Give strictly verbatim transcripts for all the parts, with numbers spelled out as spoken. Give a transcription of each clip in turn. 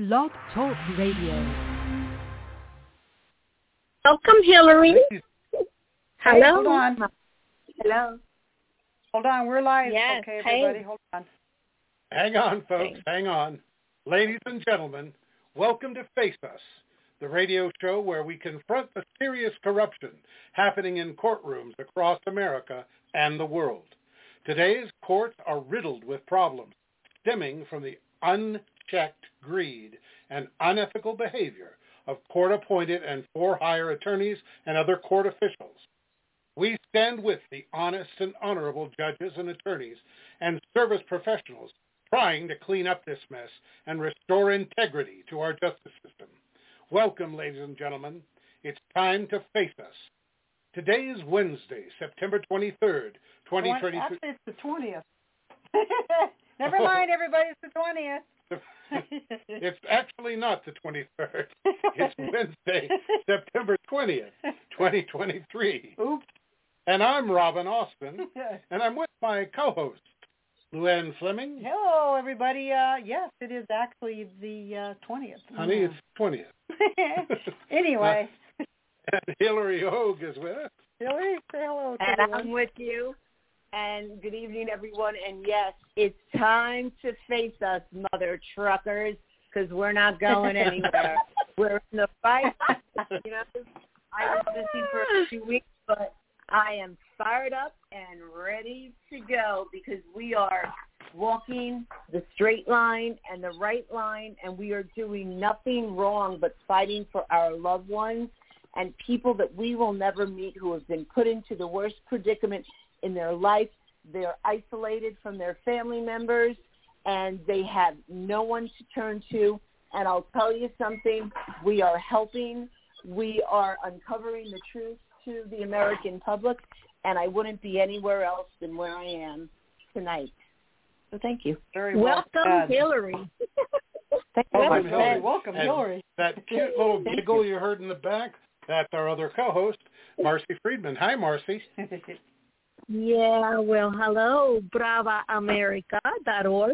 Blog Talk Radio. Welcome, Hillary. Hello. Hey, hold on. Hello. Hold on, we're live. Yes. Okay, Hey. everybody, hold on. Hang on, folks, hang on. Ladies and gentlemen, welcome to Face Us, the radio show where we confront the serious corruption happening in courtrooms across America and the world. Today's courts are riddled with problems stemming from the unchecked greed and unethical behavior of court-appointed and for-hire attorneys and other court officials. We stand with the honest and honorable judges and attorneys and service professionals trying to clean up this mess and restore integrity to our justice system. Welcome, ladies and gentlemen. It's time to face us. Today is Wednesday, September twenty-third, twenty twenty-two. Actually, it's the twentieth. Never mind, everybody, it's the twentieth. It's actually not the twenty-third. It's Wednesday, September twentieth, twenty twenty-three. Oops. And I'm Robin Austin, and I'm with my co-host, Luann Fleming. Hello, everybody. Uh, yes, it is actually the uh, twentieth. Honey, Mm. it's twentieth. Anyway. Uh, and Hillary Hogue is with us. Hillary, say hello to And everyone. I'm with you. And good evening, everyone. And yes, it's time to face us, mother truckers, because we're not going anywhere. We're in the fight. You know, I was busy for a few weeks, but I am fired up and ready to go because we are walking the straight line and the right line, and we are doing nothing wrong but fighting for our loved ones and people that we will never meet who have been put into the worst predicament in their life. They're isolated from their family members, and they have no one to turn to. And I'll tell you something, we are helping. We are uncovering the truth to the American public, and I wouldn't be anywhere else than where I am tonight. So thank you. Very well Welcome, said. Hillary. Thank you. Welcome, Welcome, Hillary. Welcome, And Hillary. That cute little giggle you heard in the back, that's our other co-host, Marcy Friedman. Hi, Marcy. Yeah, well, hello, brava america dot org.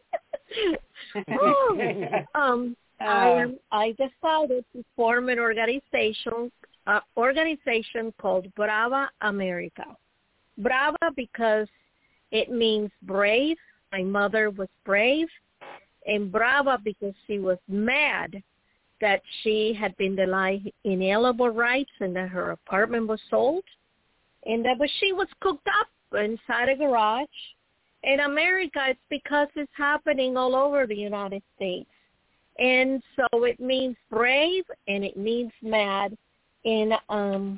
oh, um, I am. I decided to form an organization, uh, organization called Brava America. Brava because it means brave. My mother was brave, and brava because she was mad that she had been denied inalienable rights and that her apartment was sold. And that but she was cooked up inside a garage. In America, it's because it's happening all over the United States. And so it means brave and it means mad in um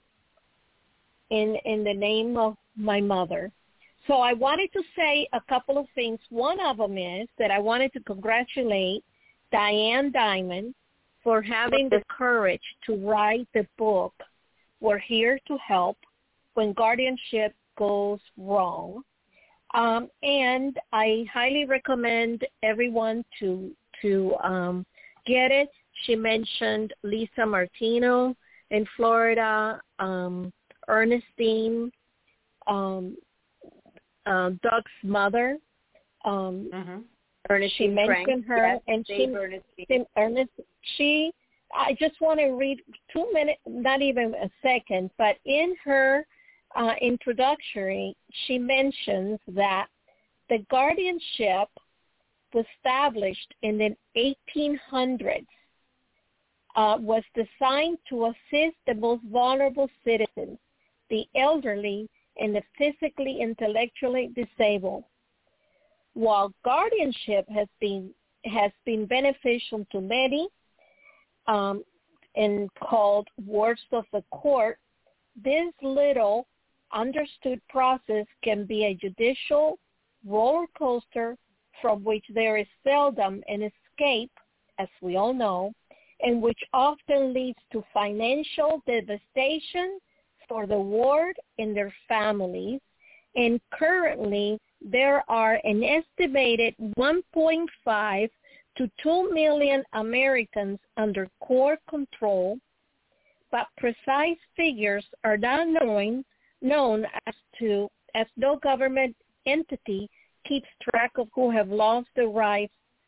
in in the name of my mother. So I wanted to say a couple of things. One of them is that I wanted to congratulate Diane Diamond for having the courage to write the book, We're Here to Help, When Guardianship Goes Wrong. Um, and I highly recommend everyone to to um, get it. She mentioned Lisa Martino in Florida, um, Ernestine, um, uh, Doug's mother. Um, Mm-hmm. Ernestine she mentioned Frank, her, yes, and Dave she, Ernestine. Ernest, she, I just want to read two minutes, not even a second, but in her uh, introductory, she mentions that the guardianship was established in the eighteen hundreds, uh, was designed to assist the most vulnerable citizens, the elderly, and the physically, intellectually disabled. While guardianship has been has been beneficial to many um, and called wards of the court, this little understood process can be a judicial roller coaster from which there is seldom an escape, as we all know, and which often leads to financial devastation for the ward and their families. And currently, there are an estimated one point five to two million Americans under court control, but precise figures are not known, known as to as no government entity keeps track of who have lost their rights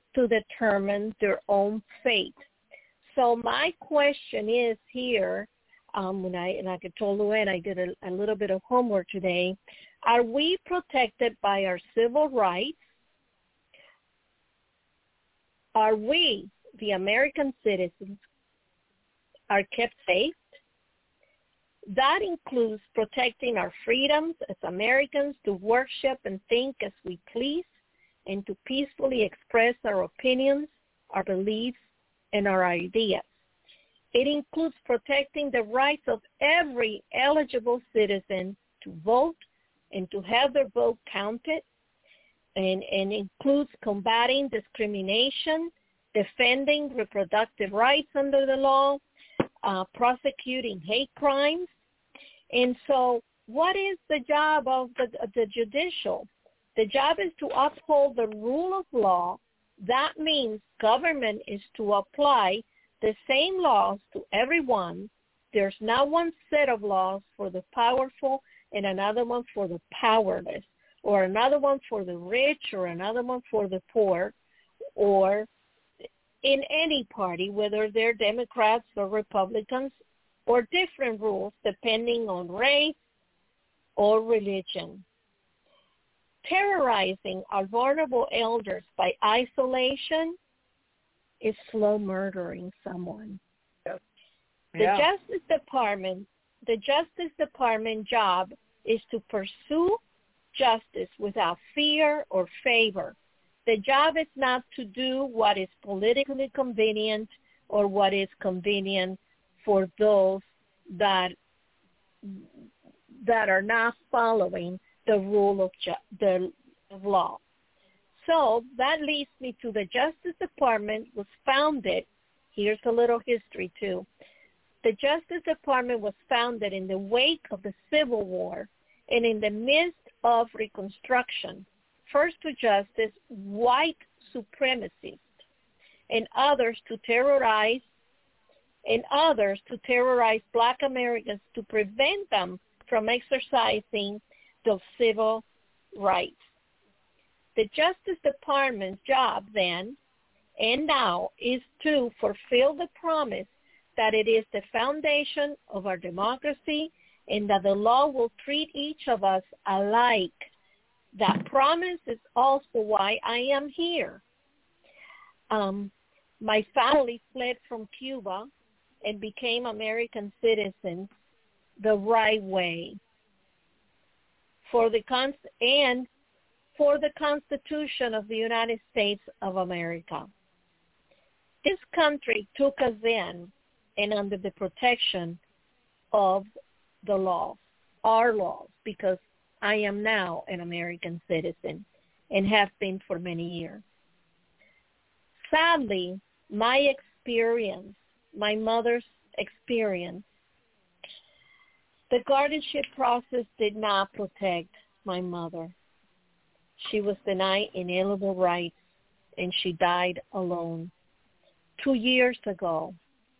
to determine their own fate. So my question is here, um, when I, like I told Luann, I did a, a little bit of homework today. Are we protected by our civil rights? Are we, the American citizens, are kept safe? That includes protecting our freedoms as Americans to worship and think as we please and to peacefully express our opinions, our beliefs, and our ideas. It includes protecting the rights of every eligible citizen to vote and to have their vote counted, and, and includes combating discrimination, defending reproductive rights under the law, uh, prosecuting hate crimes. And so what is the job of the, of the judicial? The job is to uphold the rule of law. That means government is to apply the same laws to everyone. There's not one set of laws for the powerful and another one for the powerless, or another one for the rich, or another one for the poor, or in any party, whether they're Democrats or Republicans, or different rules depending on race or religion. Terrorizing our vulnerable elders by isolation is slow murdering someone. Yes. The Yeah. Justice Department, the Justice Department job is to pursue justice without fear or favor. The job is not to do what is politically convenient or what is convenient for those that that are not following the rule of ju- the of law. So that leads me to the Justice Department was founded. Here's a little history too. The Justice Department was founded in the wake of the Civil War and in the midst of Reconstruction, first to justice white supremacists and others to terrorize and others to terrorize black Americans to prevent them from exercising those civil rights. The Justice Department's job then and now is to fulfill the promise that it is the foundation of our democracy and that the law will treat each of us alike. That promise is also why I am here. Um, my family fled from Cuba and became American citizens the right way for the con- and for the Constitution of the United States of America. This country took us in and under the protection of the laws, our laws, because I am now an American citizen and have been for many years. Sadly, my experience, my mother's experience, the guardianship process did not protect my mother. She was denied inalienable rights, and she died alone two years ago,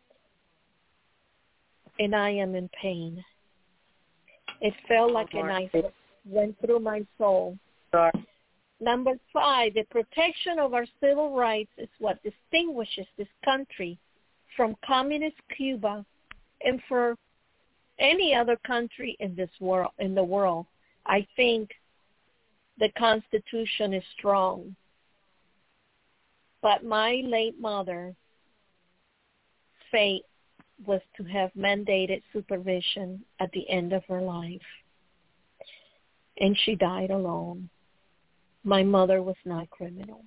and I am in pain. It felt like a knife went through my soul. Sorry. Number five, the protection of our civil rights is what distinguishes this country from communist Cuba and for any other country in this world, in the world. I think the Constitution is strong. But my late mother, fate was to have mandated supervision at the end of her life. And she died alone. My mother was not criminal.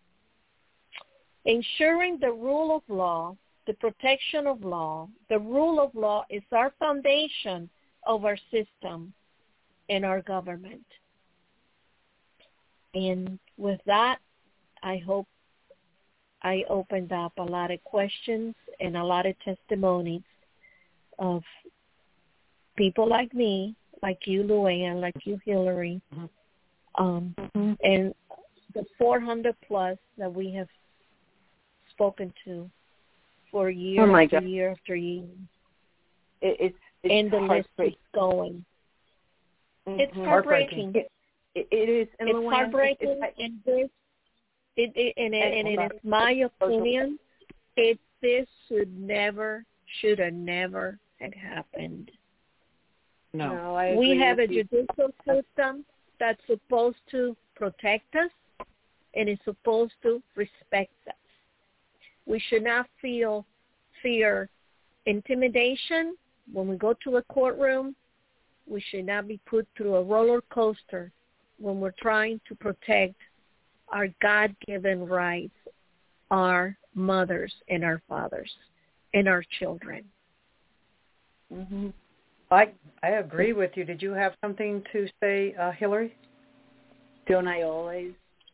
Ensuring the rule of law, the protection of law, the rule of law is our foundation of our system and our government. And with that, I hope I opened up a lot of questions and a lot of testimonies of people like me, like you, Luann, like you, Hillary, mm-hmm. um, mm-hmm. and the four hundred plus that we have spoken to for year oh after God. year after year. It, it's, it's and the list is going. Mm-hmm. It's heartbreaking. It, it, it is. And it's Luann, heartbreaking, it's, it's, and this it, it and, it, and it is my opinion. It this should never, should have never had happened. No, no I we agree have a with you. judicial system that's supposed to protect us and is supposed to respect us. We should not feel fear, intimidation when we go to a courtroom. We should not be put through a roller coaster when we're trying to protect our God-given rights, our mothers and our fathers and our children. Mm-hmm. I I agree with you. Did you have something to say, uh, Hillary? Don't I always?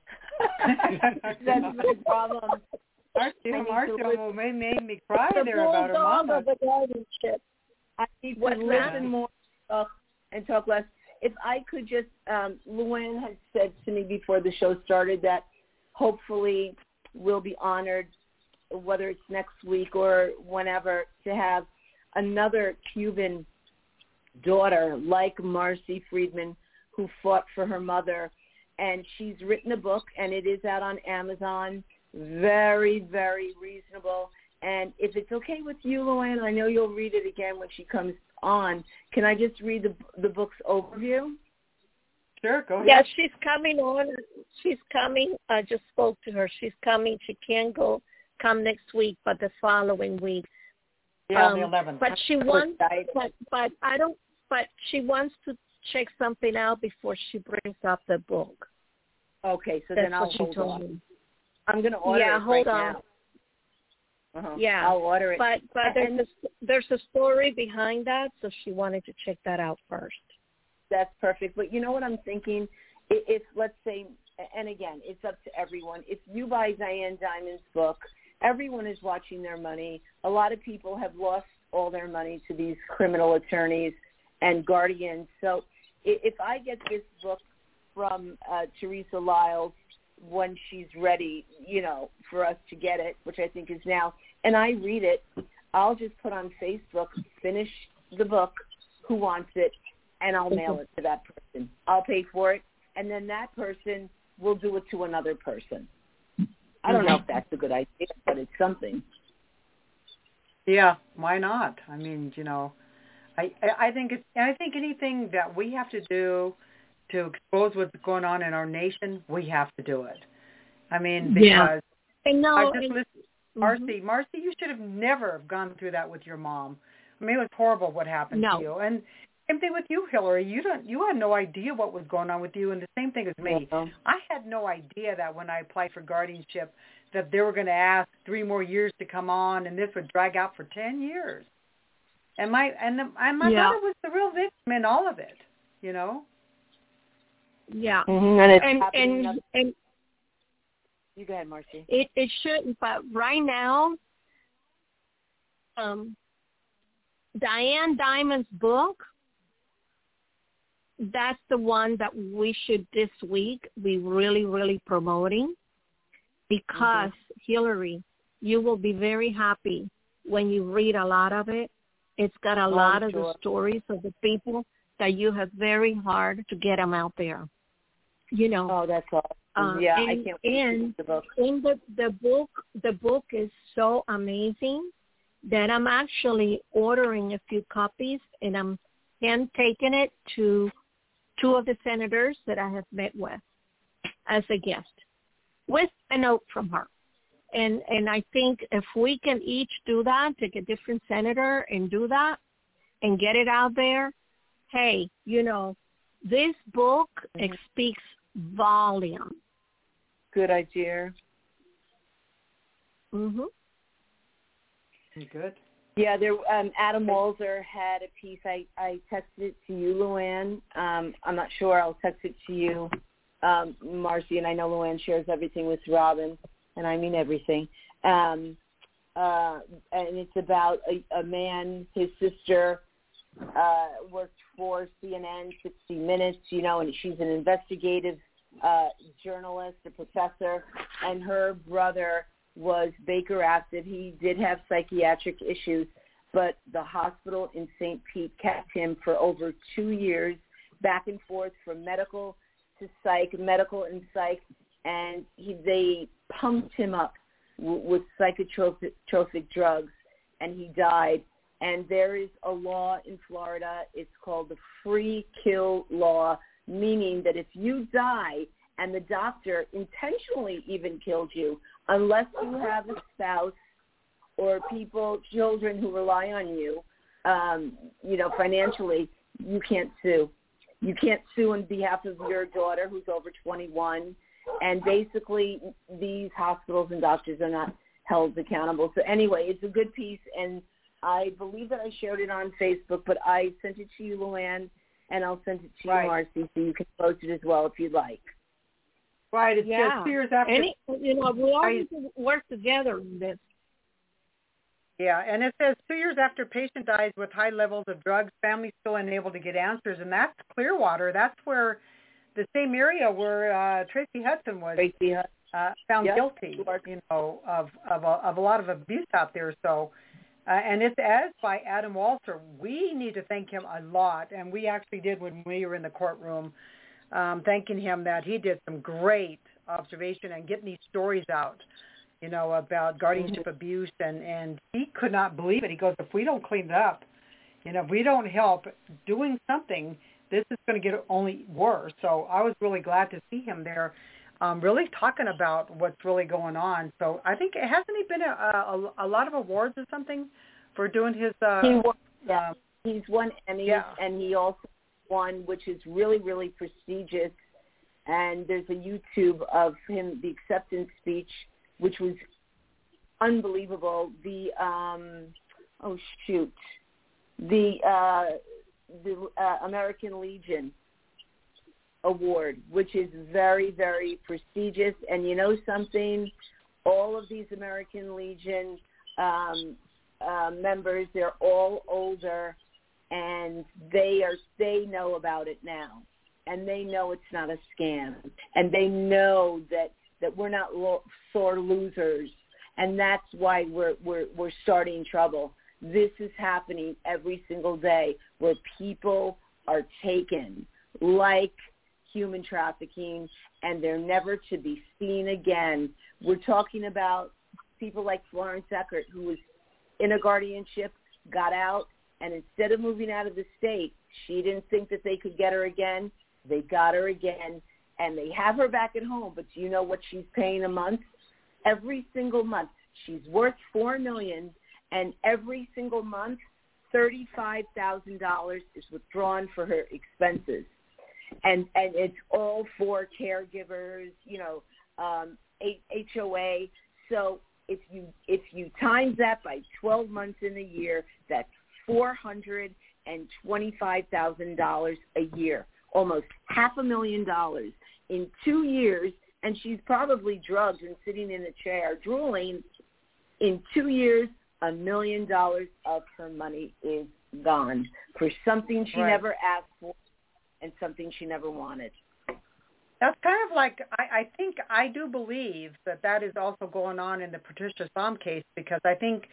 That's my problem. Marcia, Marcia made, made me cry The there about her mama. of the guardianship. I need to What listen now? more uh, and talk less. If I could just, um, Luann had said to me before the show started that hopefully we'll be honored, whether it's next week or whenever, to have another Cuban daughter like Marcy Friedman who fought for her mother. And she's written a book, and it is out on Amazon. Very, very reasonable. And if it's okay with you, Luann, I know you'll read it again when she comes on. Can I just read the the book's overview? Sure, go ahead. Yeah, she's coming on. She's coming. I just spoke to her. She's coming. She can't go come next week, but the following week. Yeah, um, the eleventh. But she wants. But but I don't. But she wants to check something out before she brings up the book. Okay, so That's then I'll what she hold told on. me. I'm going to order Yeah, it hold right on. now. Uh-huh. Yeah, I'll order it. But but there's And- a, there's a story behind that, so she wanted to check that out first. That's perfect. But you know what I'm thinking? If, if let's say, and again, it's up to everyone. If you buy Diane Diamond's book, everyone is watching their money. A lot of people have lost all their money to these criminal attorneys and guardians. So if I get this book from uh, Teresa Lyles when she's ready, you know, for us to get it, which I think is now, and I read it, I'll just put on Facebook, finish the book, who wants it, and I'll mail it to that person. I'll pay for it, and then that person will do it to another person. I don't know if that's a good idea, but it's something. Yeah, why not? I mean, you know, I I think it's I think anything that we have to do to expose what's going on in our nation, we have to do it. I mean, because Yeah. I know. I just and- listened to Marcy. Marcy, you should have never gone through that with your mom. I mean, it was horrible what happened No. to you. And same thing with you, Hillary. You don't you had no idea what was going on with you, and the same thing as me. Yeah. I had no idea that when I applied for guardianship that they were going to ask three more years to come on, and this would drag out for ten years. And my and, the, and my Yeah. mother was the real victim in all of it, you know. Yeah. Mm-hmm. And it's And happening. and and You go ahead, Marcy. it it shouldn't, but right now, um, Diane Diamond's book, that's the one that we should this week be really, really promoting, because Hillary, you will be very happy when you read a lot of it. It's got a Oh, lot I'm of sure. the stories of the people that you have very hard to get them out there. You know, Oh, that's awesome. uh, yeah, and, I can't wait to and read the book. in the the book, the book is so amazing that I'm actually ordering a few copies, and I'm hand taking it to two of the senators that I have met with as a guest, with a note from her. And and I think if we can each do that, take a different senator and do that and get it out there, hey, you know, this book Mhm. speaks volume. Good idea. Mhm. Good. Yeah, there. Um, Adam Walzer had a piece. I, I texted it to you, Luann. Um, I'm not sure. I'll text it to you, um, Marcy. And I know Luann shares everything with Robin, and I mean everything. Um, uh, and it's about a, a man, his sister uh, worked for C N N, sixty minutes, you know, and she's an investigative uh, journalist, a professor, and her brother was Baker active. He did have psychiatric issues, but the hospital in Saint Pete kept him for over two years, back and forth from medical to psych, medical and psych, and he, they pumped him up w- with psychotropic tropic drugs, and he died. And there is a law in Florida. It's called the free kill law, meaning that if you die and the doctor intentionally even killed you, unless you have a spouse or people, children who rely on you, um, you know, financially, you can't sue. You can't sue on behalf of your daughter who's over twenty-one. And basically, these hospitals and doctors are not held accountable. So anyway, it's a good piece, and I believe that I shared it on Facebook, but I sent it to you, Luann, and I'll send it to right. you, Marcy, so you can post it as well if you'd like. Right. It's yeah. just two years after. Any, you know, we all need to work together on this. Yeah, and it says two years after patient dies with high levels of drugs, families still unable to get answers, and that's Clearwater. That's where the same area where uh, Tracy Hudson was Tracy Hudson. Uh, found yep. guilty, you know, of of a, of a lot of abuse out there. So, uh, and it's as by Adam Walter. We need to thank him a lot, and we actually did when we were in the courtroom, um, thanking him that he did some great observation and getting these stories out, you know, about guardianship abuse, and and he could not believe it. He goes, if we don't clean it up, you know, if we don't help doing something, this is going to get only worse. So I was really glad to see him there. Um, really talking about what's really going on. So I think, hasn't he been a, a, a lot of awards or something for doing his... Uh, he won, yeah. Um, he's won Emmys, yeah. and he also won, which is really, really prestigious. And there's a YouTube of him, the acceptance speech, which was unbelievable. The, um, oh, shoot, the, uh, the uh, American Legion Award, which is very, very prestigious. And you know something? All of these American Legion um, uh, members, they're all older, and they are they know about it now, and they know it's not a scam, and they know that, that we're not lo- sore losers, and that's why we're we're we're starting trouble. This is happening every single day, where people are taken like human trafficking, and they're never to be seen again. We're talking about people like Florence Eckert, who was in a guardianship, got out, and instead of moving out of the state, she didn't think that they could get her again. They got her again, and they have her back at home. But do you know what she's paying a month? Every single month. She's worth four million dollars, and every single month, thirty-five thousand dollars is withdrawn for her expenses. And and it's all for caregivers, you know, um, H O A. So if you if you times that by twelve months in a year, that's four hundred and twenty-five thousand dollars a year, almost half a million dollars in two years. And she's probably drugged and sitting in a chair drooling. In two years, a million dollars of her money is gone for something she right. never asked for. And something she never wanted. That's kind of like, I, I think, I do believe that that is also going on in the Patricia Somm case, because I think,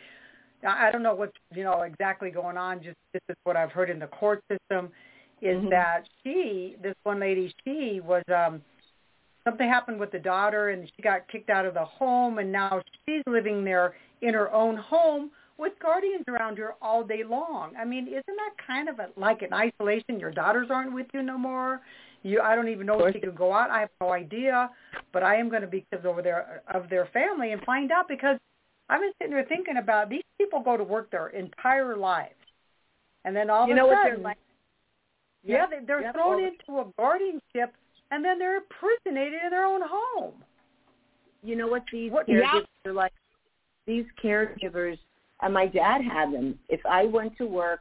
I don't know what's, you know, exactly going on, just this is what I've heard in the court system, is mm-hmm. that she, this one lady, she was, um, something happened with the daughter, and she got kicked out of the home, and now she's living there in her own home with guardians around her all day long. I mean, isn't that kind of a, like an isolation? Your daughters aren't with you no more. You, I don't even know if she could go out. I have no idea, but I am going to be because over there of their family and find out, because I've been sitting there thinking about these people go to work their entire lives, and then all you of know a what sudden, they're like? yeah, they, they're yep. thrown into a guardianship, and then they're imprisonated in their own home. You know what these what, caregivers yeah. are like? These caregivers. And my dad had them. If I went to work,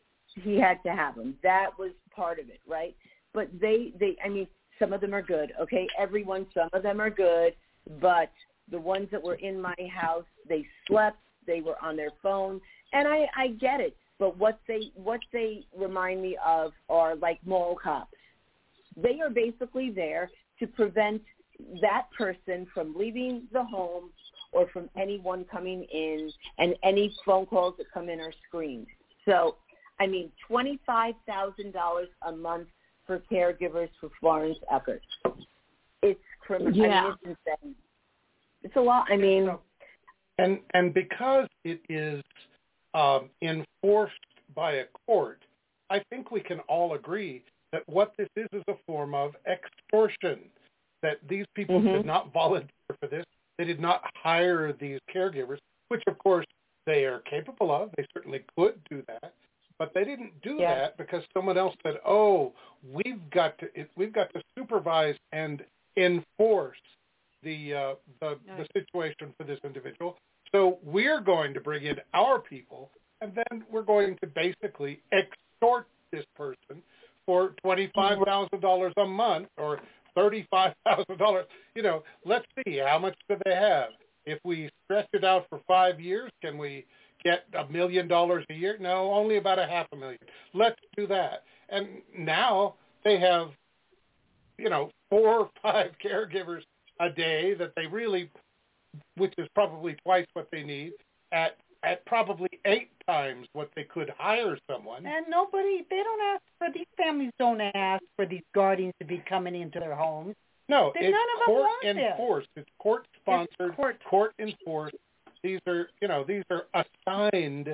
he had to have them. That was part of it, right? But they, they, I mean, some of them are good, okay? Everyone, some of them are good, but the ones that were in my house, they slept, they were on their phone, and I, I get it. But what they, what they remind me of are like mall cops. They are basically there to prevent that person from leaving the home or from anyone coming in, and any phone calls that come in are screened. So, I mean, twenty-five thousand dollars a month for caregivers for Florence Eckert. It's criminal. Yeah. I mean, it's insane. It's a lot. I mean, and and because it is um, enforced by a court, I think we can all agree that what this is is a form of extortion. That these people mm-hmm. did not volunteer for this. They did not hire these caregivers, which of course they are capable of. They certainly could do that, but they didn't do yeah. that because someone else said, "Oh, we've got to we've got to supervise and enforce the uh, the, the situation for this individual. So we're going to bring in our people, and then we're going to basically extort this person for twenty-five thousand dollars a month or thirty-five thousand dollars. You know, let's see, how much do they have? If we stretch it out for five years, can we get a million dollars a year? No, only about a half a million. Let's do that. And now they have, you know, four or five caregivers a day that they really, which is probably twice what they need, at at probably eight times what they could hire someone. And nobody, they don't ask for, these families don't ask for these guardians to be coming into their homes. No, they, it's none of them court want enforced. This. It's court sponsored, court. court enforced. These are, you know, these are assigned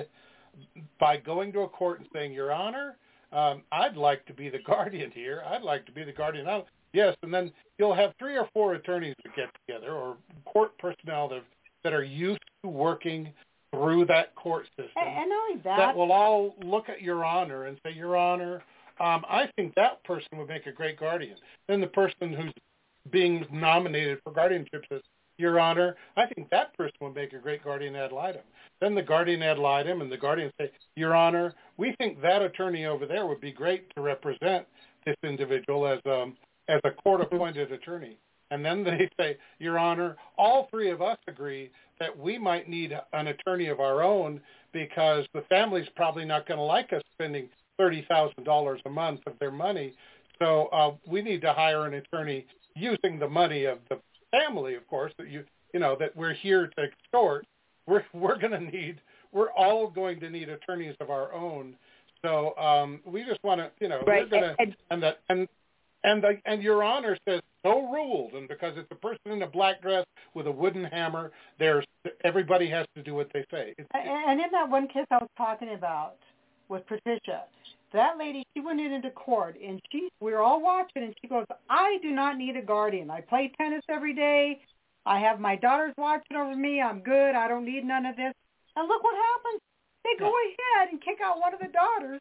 by going to a court and saying, Your Honor, um, I'd like to be the guardian here. I'd like to be the guardian. I'll, yes, and then you'll have three or four attorneys that get together, or court personnel that that are used to working through that court system. And, and not only that, that will all look at Your Honor and say, Your Honor, um, I think that person would make a great guardian. Then the person who's being nominated for guardianship says, Your Honor, I think that person would make a great guardian ad litem. Then the guardian ad litem and the guardian say, Your Honor, we think that attorney over there would be great to represent this individual as um, as a court-appointed attorney. And then they say, Your Honor, all three of us agree that we might need an attorney of our own because the family's probably not going to like us spending thirty thousand dollars a month of their money. So uh, we need to hire an attorney using the money of the family, of course, that you you know that we're here to extort. We're we're going to need we're all going to need attorneys of our own. So um, we just want to you know right. we're going to and, and that and and the, and Your Honor says so ruled, and because it's a person in a black dress with a wooden hammer, there's everybody has to do what they say. It's, and, and in that one case I was talking about with Patricia, that lady, she went in into court, and she we were all watching, and she goes, I do not need a guardian. I play tennis every day. I have my daughters watching over me. I'm good. I don't need none of this. And look what happens. They go ahead and kick out one of the daughters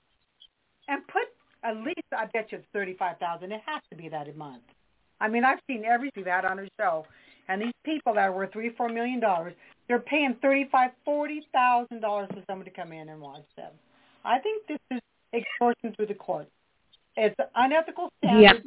and put at least, I bet you it's thirty-five thousand dollars. It has to be that a month. I mean, I've seen everything that on her show. And these people that are worth three, four million dollars, they're paying thirty-five, forty thousand dollars for somebody to come in and watch them. I think this is extortion through the court. It's unethical standards.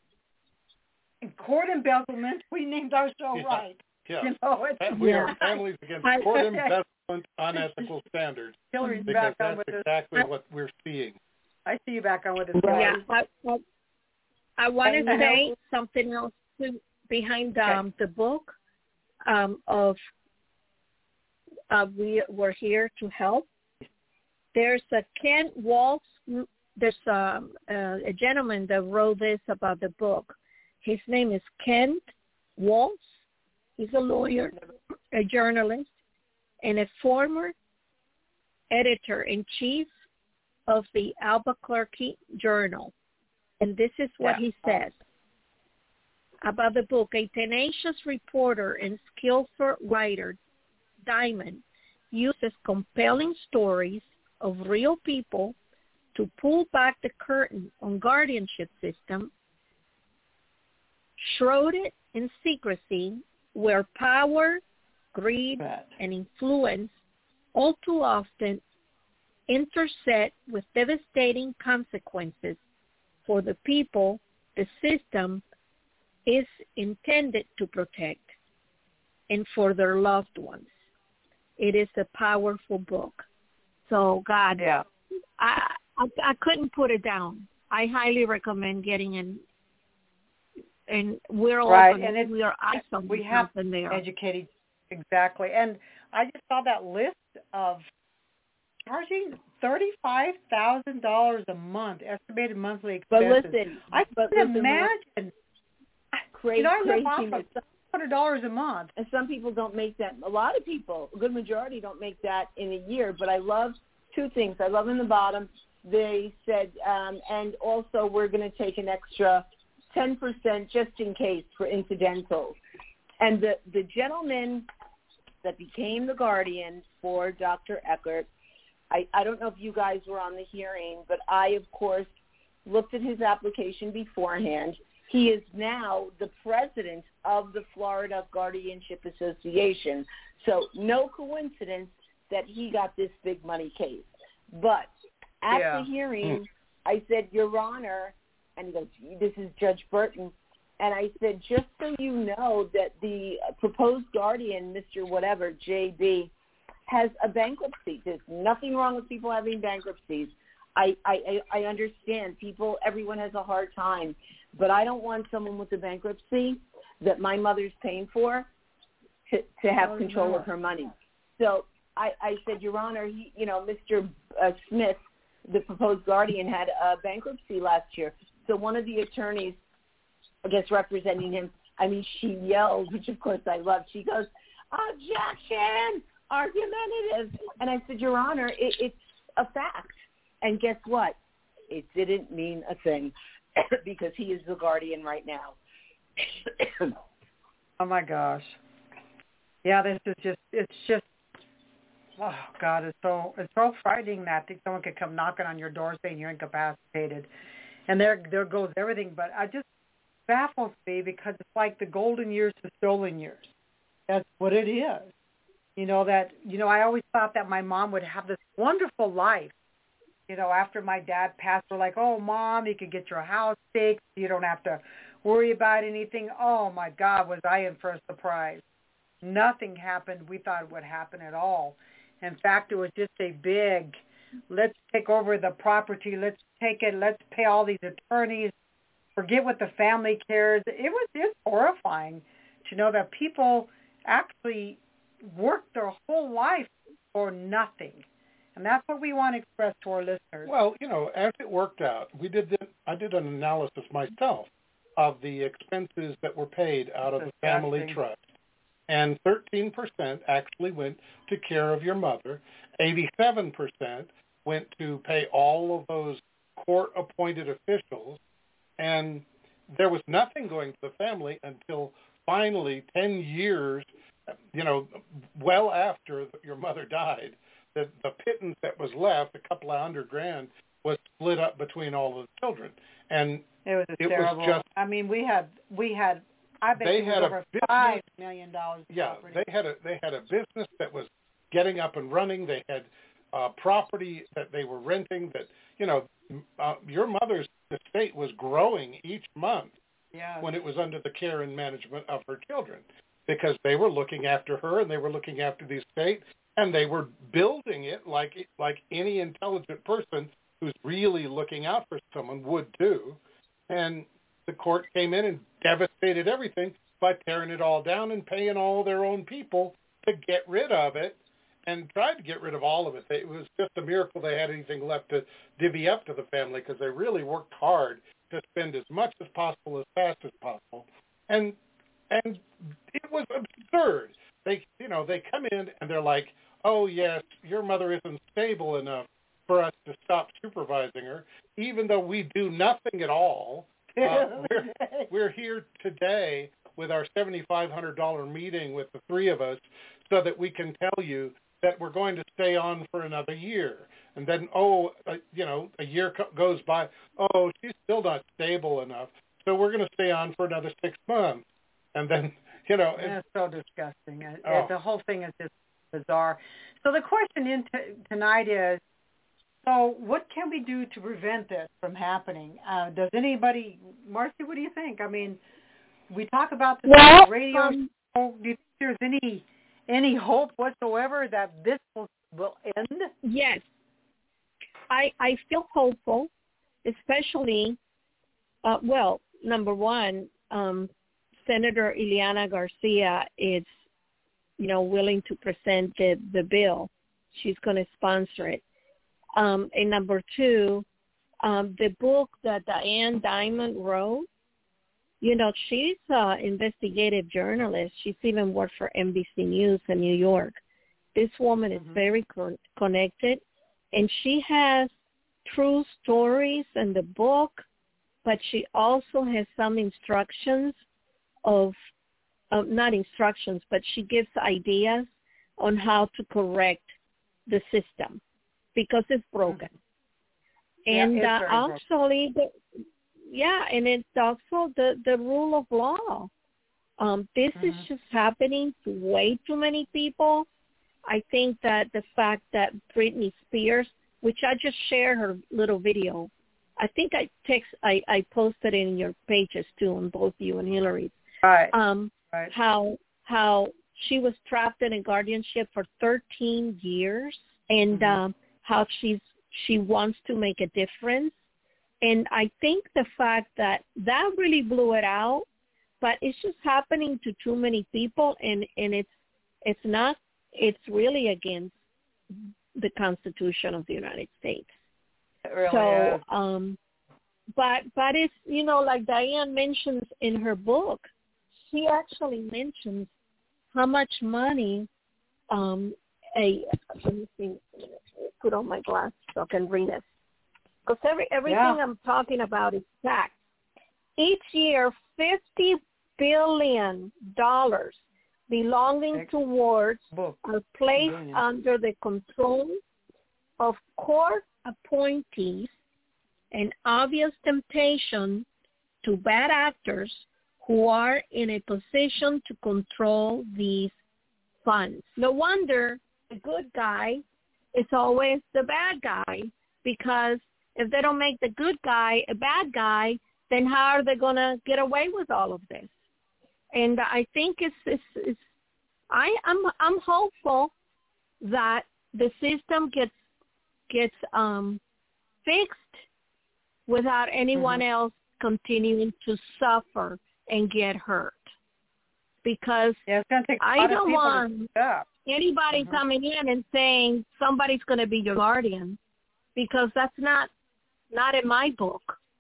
Yeah. Court embezzlement. We named our show yeah. right. Yeah. You know, it's, we yeah. are families against court embezzlement, unethical standards. Hillary's because back on that's with exactly this. what we're seeing. I see you back on with this. Yeah, I, I, I want to I say know. something else to, behind um, okay. the book um, of uh, we we're here to help. There's a Ken Waltz. There's um, uh, a gentleman that wrote this about the book. His name is Kent Waltz. He's a lawyer, a journalist, and a former editor-in-chief of the Albuquerque Journal. And this is what yeah. he says about the book. A tenacious reporter and skillful writer, Diamond, uses compelling stories of real people to pull back the curtain on guardianship system, shrouded in secrecy, where power, greed, and influence all too often intersect with devastating consequences for the people the system is intended to protect and for their loved ones. It is a powerful book. So, God, yeah. I, I I couldn't put it down. I highly recommend getting in. And we're all right. gonna, and it's, we are awesome. We have there. educated exactly. And I just saw that list of charging thirty-five thousand dollars a month, estimated monthly expenses. But listen, I but can listen, imagine. crazy. You know, I live craziness. off of one hundred dollars a month. And some people don't make that. A lot of people, a good majority, don't make that in a year. But I love two things. I love in the bottom, they said, um, and also we're going to take an extra ten percent just in case for incidentals. And the, the gentleman that became the guardian for Doctor Eckert, I, I don't know if you guys were on the hearing, but I, of course, looked at his application beforehand. He is now the president of the Florida Guardianship Association. So no coincidence that he got this big money case. But at yeah. the hearing, I said, Your Honor, and he goes, this is Judge Burton. And I said, just so you know that the proposed guardian, Mister Whatever, J B, has a bankruptcy. There's nothing wrong with people having bankruptcies. I, I, I understand people, everyone has a hard time, but I don't want someone with a bankruptcy that my mother's paying for to, to have oh, control no. of her money. So I, I said, Your Honor, he, you know, Mister Uh, Smith, the proposed guardian, had a bankruptcy last year. So one of the attorneys, I guess representing him, I mean, she yelled, which of course I loved. She goes, objection, argumentative. And I said, Your Honor, it, it's a fact. And guess what? It didn't mean a thing because he is the guardian right now. Oh, my gosh. Yeah, this is just, it's just, oh, God, it's so, it's so frightening that someone could come knocking on your door saying you're incapacitated. And there, there goes everything. But I just, baffles me because it's like the golden years to stolen years. That's what it is. You know, that, you know, I always thought that my mom would have this wonderful life. You know, after my dad passed, we're like, oh, Mom, you could get your house fixed. You don't have to worry about anything. Oh, my God, was I in for a surprise. Nothing happened we thought would happen at all. In fact, it was just a big, let's take over the property. Let's take it. Let's pay all these attorneys. Forget what the family cares. It was just horrifying to know that people actually worked their whole life for nothing. And that's what we want to express to our listeners. Well, you know, as it worked out, we did the, I did an analysis myself of the expenses that were paid out of the family trust. And thirteen percent actually went to care of your mother. eighty-seven percent went to pay all of those court-appointed officials. And there was nothing going to the family until finally ten years, you know, well after your mother died. The, the pittance that was left, a couple of hundred grand, was split up between all of the children. And it was it terrible. was just, I mean, we had, we had, I bet they it was had over a business, five million dollars. Yeah, property. they had a they had a business that was getting up and running. They had uh, property that they were renting. That you know, uh, your mother's estate was growing each month yeah. when it was under the care and management of her children, because they were looking after her and they were looking after the estate. And they were building it like like any intelligent person who's really looking out for someone would do. And the court came in and devastated everything by tearing it all down and paying all their own people to get rid of it, and tried to get rid of all of it. They, it was just a miracle they had anything left to divvy up to the family, because they really worked hard to spend as much as possible as fast as possible. And and it was absurd. They, you know, they come in and they're like, oh, yes, your mother isn't stable enough for us to stop supervising her, even though we do nothing at all. Uh, we're, we're here today with our seven thousand five hundred dollars meeting with the three of us so that we can tell you that we're going to stay on for another year. And then, oh, uh, you know, a year co- goes by, oh, she's still not stable enough, so we're going to stay on for another six months. And then, you know. And it's so disgusting. It, oh. The whole thing is just bizarre. So the question in t- tonight is, so what can we do to prevent this from happening? Uh, does anybody, Marcy, what do you think? I mean, we talk about this well, on the radio um, show. Do you think there's any any hope whatsoever that this will, will end? Yes. I I feel hopeful, especially, uh, well, number one, um, Senator Ileana Garcia is, you know, willing to present the, the bill. She's going to sponsor it. Um, and number two, um, the book that Diane Diamond wrote, you know, she's an investigative journalist. She's even worked for N B C News in New York. This woman is mm-hmm. very con- connected, and she has true stories in the book, but she also has some instructions of, of, not instructions, but she gives ideas on how to correct the system because it's broken. And yeah, uh, actually, the, yeah, and it's also the, the rule of law. Um, this mm-hmm. is just happening to way too many people. I think that the fact that Britney Spears, which I just shared her little video, I think I text, I, I posted it in your pages too, on both you and Hillary. Right. Um, right. How how she was trapped in a guardianship for thirteen years, and mm-hmm. um, how she's she wants to make a difference. And I think the fact that that really blew it out, but it's just happening to too many people, and, and it's it's not, it's really against the Constitution of the United States. It really so, is. um, but but it's, you know, like Diane mentions in her book, she actually mentions how much money um, a let me see, put on my glasses so I can read it. Because every everything yeah. I'm talking about is tax. Each year, fifty billion dollars belonging Six. to wards Book. are placed Billion. under the control of court appointees, an obvious temptation to bad actors who are in a position to control these funds. No wonder the good guy is always the bad guy, because if they don't make the good guy a bad guy, then how are they going to get away with all of this? And I think it's, it's, it's I, I'm, I'm hopeful that the system gets gets um, fixed without anyone mm-hmm. else continuing to suffer and get hurt. Because yeah, it's gonna take a I lot don't of want anybody mm-hmm. coming in and saying somebody's going to be your guardian, because that's not not in my book.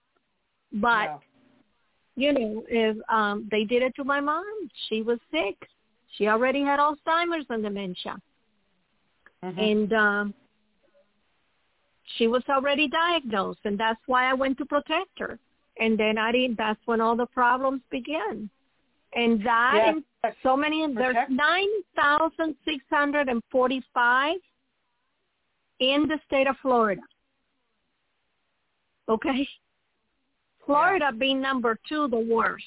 But, no. you know, if um, they did it to my mom, she was sick. She already had Alzheimer's and dementia. Mm-hmm. And um, she was already diagnosed, and that's why I went to protect her. And then I didn't, that's when all the problems began. And that, yeah. and so many, there's nine thousand six hundred forty-five in the state of Florida. Okay? Florida yeah. being number two, the worst.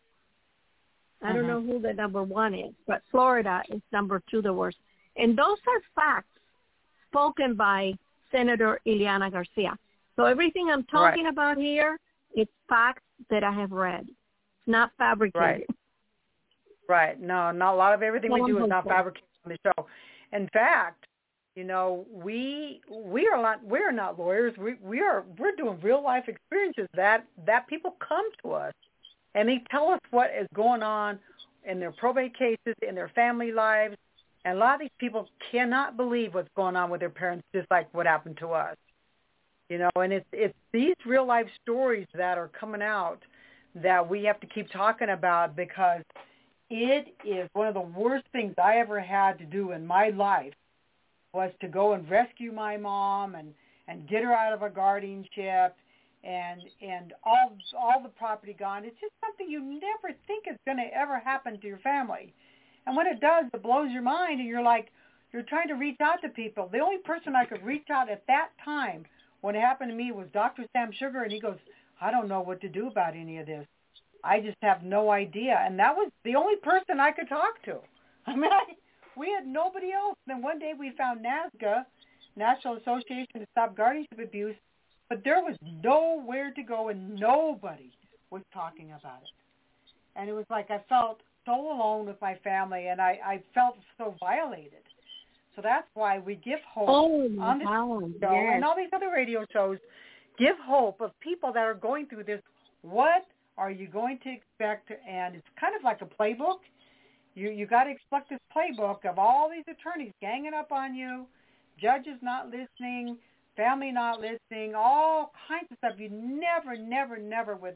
I mm-hmm. don't know who the number one is, but Florida is number two, the worst. And those are facts spoken by Senator Ileana Garcia. So everything I'm talking right. about here, it's facts that I have read. It's not fabricated. Right. Right. No, not a lot of everything we do is not fabricated on the show. In fact, you know, we we are not we're not lawyers. We we are we're doing real life experiences that that people come to us and they tell us what is going on in their probate cases, in their family lives. And a lot of these people cannot believe what's going on with their parents, just like what happened to us. You know, and it's it's these real life stories that are coming out that we have to keep talking about, because it is one of the worst things I ever had to do in my life was to go and rescue my mom and, and get her out of a guardianship and and all all the property gone. It's just something you never think is going to ever happen to your family. And when it does, it blows your mind, and you're like, you're trying to reach out to people. The only person I could reach out at that time when it happened to me was Doctor Sam Sugar, and he goes, I don't know what to do about any of this. I just have no idea. And that was the only person I could talk to. I mean, I, we had nobody else. And then one day we found NASGA, National Association to Stop Guardianship Abuse, but there was nowhere to go and nobody was talking about it. And it was like I felt so alone with my family, and I, I felt so violated. So that's why we give hope oh, on this wow, show yes. and all these other radio shows. Give hope of people that are going through this. What are you going to expect? And it's kind of like a playbook. You you got to expect this playbook of all these attorneys ganging up on you, judges not listening, family not listening, all kinds of stuff you never, never, never would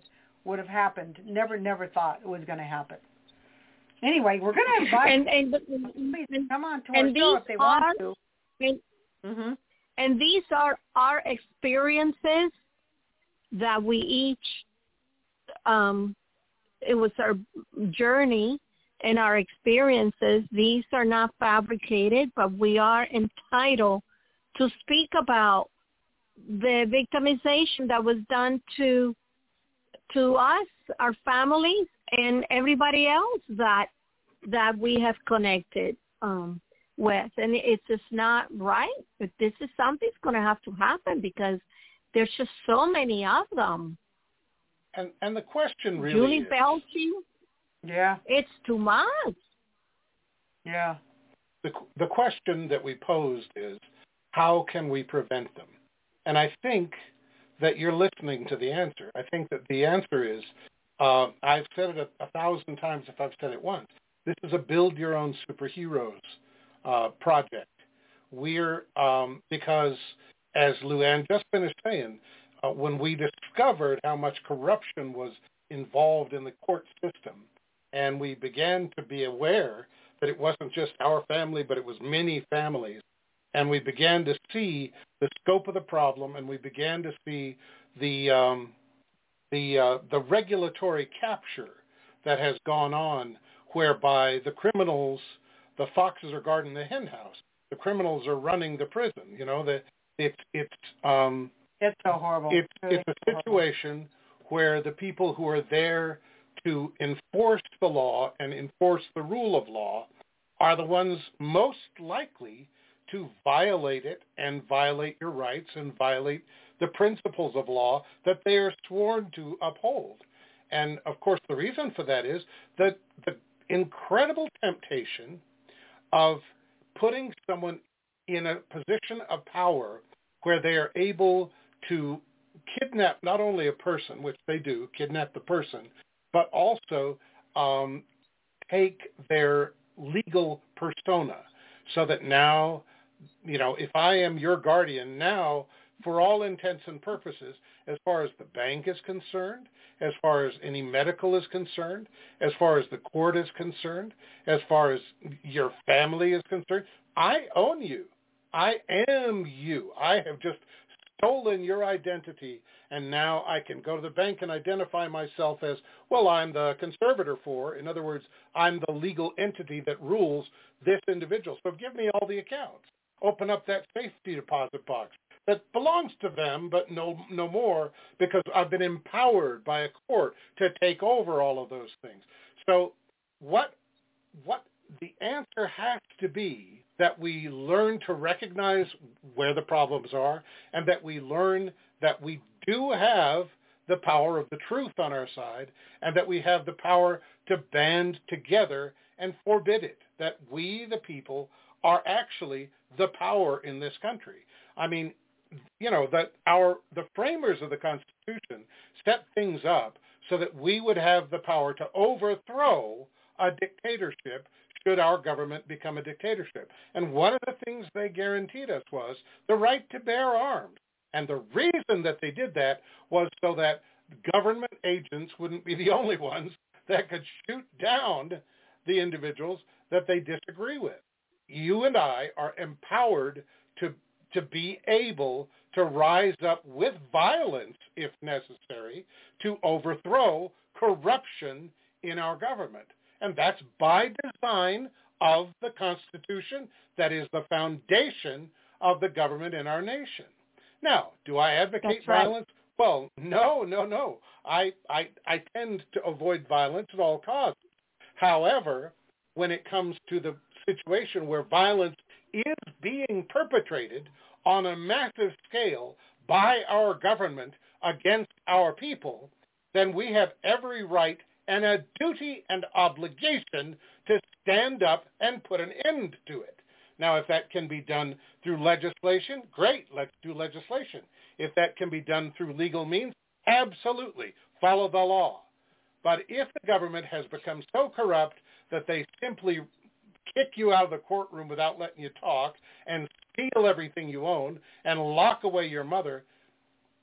would have happened. Never, never thought it was going to happen. Anyway, we're going to invite and, and, please and, come on to and our show if they want are, to. And, mm-hmm. and these are our experiences that we each, um, it was our journey and our experiences. These are not fabricated, but we are entitled to speak about the victimization that was done to to us, our families, and everybody else that that we have connected um, with. And it's just not right. But this is something that's going to have to happen because there's just so many of them. And and the question really Julie is, Belchi, yeah, it's too much. Yeah. The the question that we posed is, how can we prevent them? And I think that you're listening to the answer. I think that the answer is, uh, I've said it a, a thousand times if I've said it once. This is a build your own superheroes uh, project. We're, um, because as Luann just finished saying, uh, when we discovered how much corruption was involved in the court system, and we began to be aware that it wasn't just our family, but it was many families, and we began to see the scope of the problem, and we began to see the um, the uh, the regulatory capture that has gone on, whereby the criminals, the foxes are guarding the hen house. The criminals are running the prison. You know, the it's it's um, it's so horrible. It's really it's a situation horrible. Where the people who are there to enforce the law and enforce the rule of law are the ones most likely to violate it and violate your rights and violate the principles of law that they are sworn to uphold. And, of course, the reason for that is that the incredible temptation of putting someone in a position of power where they are able to kidnap not only a person, which they do, kidnap the person, but also um, take their legal persona so that now, you know, if I am your guardian now, for all intents and purposes, as far as the bank is concerned, as far as any medical is concerned, as far as the court is concerned, as far as your family is concerned, I own you. I am you. I have just stolen your identity, and now I can go to the bank and identify myself as, well, I'm the conservator for. In other words, I'm the legal entity that rules this individual. So give me all the accounts. Open up that safety deposit box that belongs to them, but no no more, because I've been empowered by a court to take over all of those things. So what what the answer has to be that we learn to recognize where the problems are, and that we learn that we do have the power of the truth on our side, and that we have the power to band together and forbid it, that we, the people, are actually the power in this country. I mean, you know, that our the framers of the Constitution set things up so that we would have the power to overthrow a dictatorship should our government become a dictatorship. And one of the things they guaranteed us was the right to bear arms. And the reason that they did that was so that government agents wouldn't be the only ones that could shoot down the individuals that they disagree with. You and I are empowered to to be able to rise up with violence, if necessary, to overthrow corruption in our government. And that's by design of the Constitution. That is the foundation of the government in our nation. Now, do I advocate That's right. violence? Well, no, no, no. I, I, I tend to avoid violence at all costs. However, when it comes to the situation where violence is being perpetrated on a massive scale by our government against our people, then we have every right and a duty and obligation to stand up and put an end to it. Now, if that can be done through legislation, great, let's do legislation. If that can be done through legal means, absolutely, follow the law. But if the government has become so corrupt that they simply kick you out of the courtroom without letting you talk and steal everything you own and lock away your mother,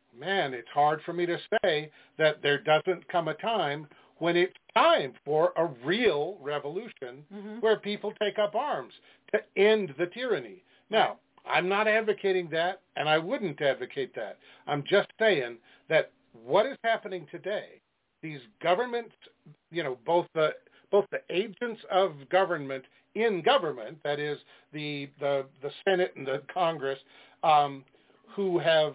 man, it's hard for me to say that there doesn't come a time when it's time for a real revolution mm-hmm. where people take up arms to end the tyranny. Now, I'm not advocating that, and I wouldn't advocate that. I'm just saying that what is happening today, these governments, you know, both the both the agents of government in government, that is the the, the Senate and the Congress, um, who have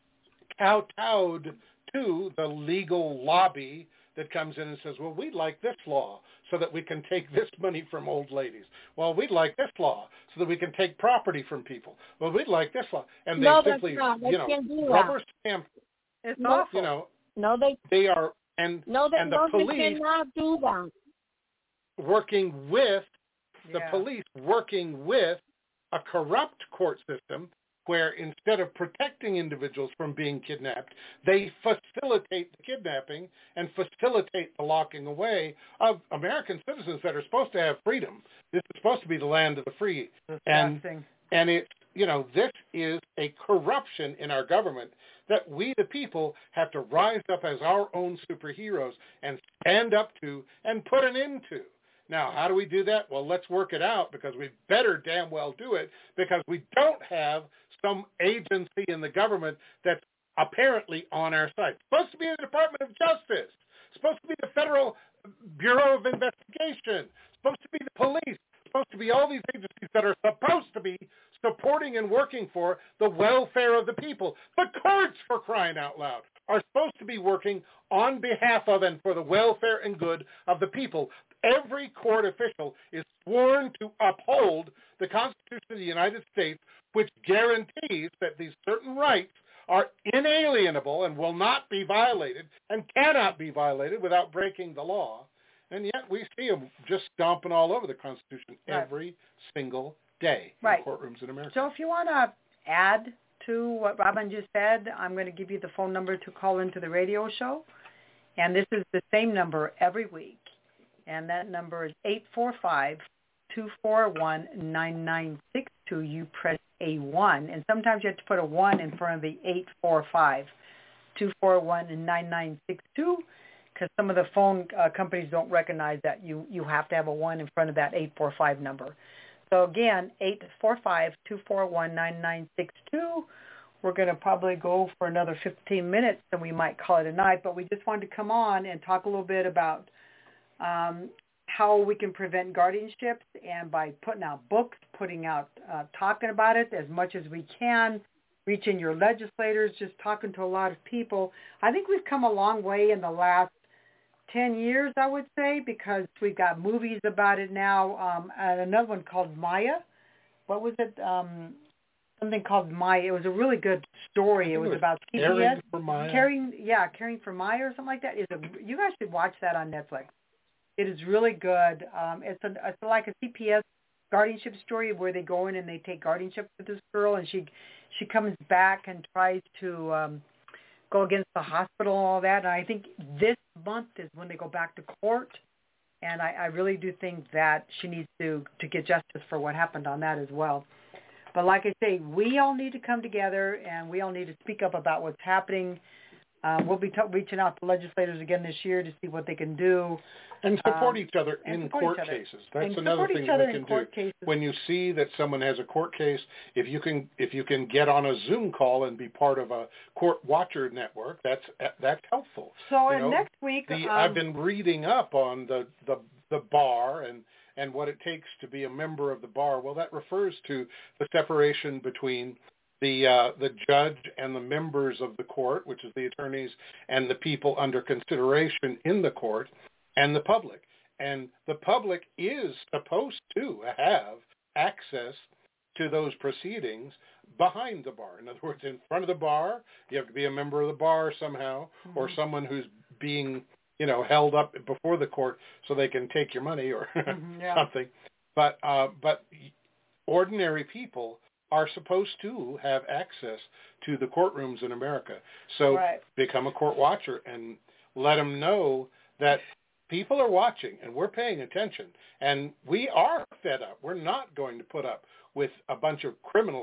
kowtowed to the legal lobby that comes in and says, well, we'd like this law so that we can take this money from old ladies. Well, we'd like this law so that we can take property from people. Well, we'd like this law. And they no, simply, they you know, rubber stamp. It's no, awful. You know, no, they, they are, and, no, they, and the no, police they cannot do that. working with, the Yeah. police working with a corrupt court system where instead of protecting individuals from being kidnapped, they facilitate the kidnapping and facilitate the locking away of American citizens that are supposed to have freedom. This is supposed to be the land of the free. And, and it, you know, this is a corruption in our government that we, the people, have to rise up as our own superheroes and stand up to and put an end to. Now, how do we do that? Well, let's work it out, because we better damn well do it, because we don't have some agency in the government that's apparently on our side. It's supposed to be the Department of Justice. It's supposed to be the Federal Bureau of Investigation. It's supposed to be the police. It's supposed to be all these agencies that are supposed to be supporting and working for the welfare of the people. The courts, for crying out loud, are supposed to be working on behalf of and for the welfare and good of the people. Every court official is sworn to uphold the Constitution of the United States, which guarantees that these certain rights are inalienable and will not be violated and cannot be violated without breaking the law. And yet we see them just stomping all over the Constitution right. every single day right. in courtrooms in America. So if you want to add to what Robin just said, I'm going to give you the phone number to call into the radio show. And this is the same number every week. And that number is eight four five, two four one, nine nine six two. You press a one. And sometimes you have to put a one in front of the eight four five, two four one, nine nine six two, because some of the phone uh, companies don't recognize that you, you have to have a one in front of that eight four five number. So again, eight four five, two four one, nine nine six two. We're going to probably go for another fifteen minutes, and we might call it a night. But we just wanted to come on and talk a little bit about Um, how we can prevent guardianships, and by putting out books, putting out, uh, talking about it as much as we can, reaching your legislators, just talking to a lot of people. I think we've come a long way in the last ten years, I would say, because we've got movies about it now, um, and another one called Maya. What was it? Um, something called Maya. It was a really good story. It was, it was about C P S. Caring for Maya. Caring, yeah, Caring for Maya or something like that. Is a, you guys should watch that on Netflix. It is really good. Um, it's, a, it's like a C P S guardianship story where they go in and they take guardianship with this girl, and she she comes back and tries to um, go against the hospital and all that. And I think this month is when they go back to court, and I, I really do think that she needs to, to get justice for what happened on that as well. But like I say, we all need to come together, and we all need to speak up about what's happening. Um, we'll be t- reaching out to legislators again this year to see what they can do. And support um, each other in court other. cases. That's and another thing that we can do. Cases. When you see that someone has a court case, if you can if you can get on a Zoom call and be part of a court watcher network, that's that's helpful. So you know, next week, the, um, I've been reading up on the, the the bar and and what it takes to be a member of the bar. Well, that refers to the separation between the uh, the judge and the members of the court, which is the attorneys and the people under consideration in the court, and the public. And the public is supposed to have access to those proceedings behind the bar. In other words, in front of the bar, you have to be a member of the bar somehow, mm-hmm. or someone who's being, you know, held up before the court so they can take your money or mm-hmm, yeah. something. But uh, but ordinary people are supposed to have access to the courtrooms in America. So right. become a court watcher and let them know that people are watching and we're paying attention. And we are fed up. We're not going to put up with a bunch of criminals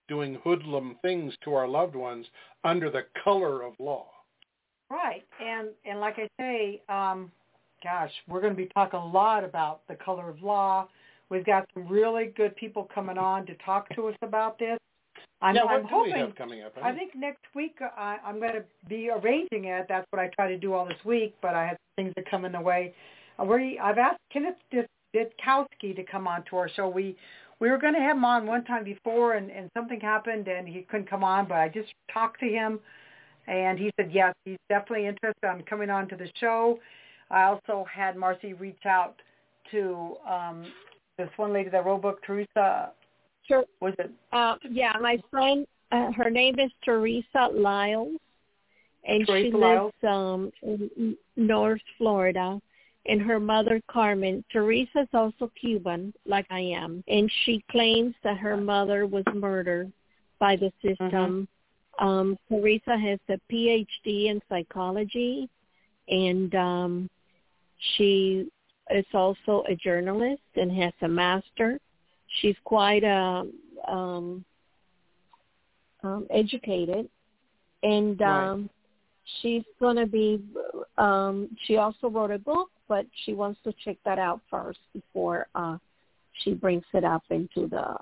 doing hoodlum things to our loved ones under the color of law. Right. And and like I say, um, gosh, we're going to be talking a lot about the color of law. We've got some really good people coming on to talk to us about this. I'm, yeah, what I'm do hoping, we have coming up? I think next week uh, I, I'm going to be arranging it. That's what I try to do all this week, but I have things that come in the way. Uh, we, I've asked Kenneth Ditkowski to come on to our show. We we were going to have him on one time before, and, and something happened, and he couldn't come on, but I just talked to him, and he said, yes, he's definitely interested in coming on to the show. I also had Marcy reach out to um, this one lady that wrote a book, Teresa. Sure. Was it? Uh, yeah, my friend, uh, her name is Teresa Lyles, and Teresa she Lyles. lives um, in North Florida. And her mother, Carmen. Teresa's also Cuban, like I am, and she claims that her mother was murdered by the system. Mm-hmm. Um, Teresa has a P H D in psychology, and um, she is also a journalist and has a master. She's quite uh, um, um, educated, and um, right. she's going to be, um, she also wrote a book, but she wants to check that out first before uh, she brings it up into the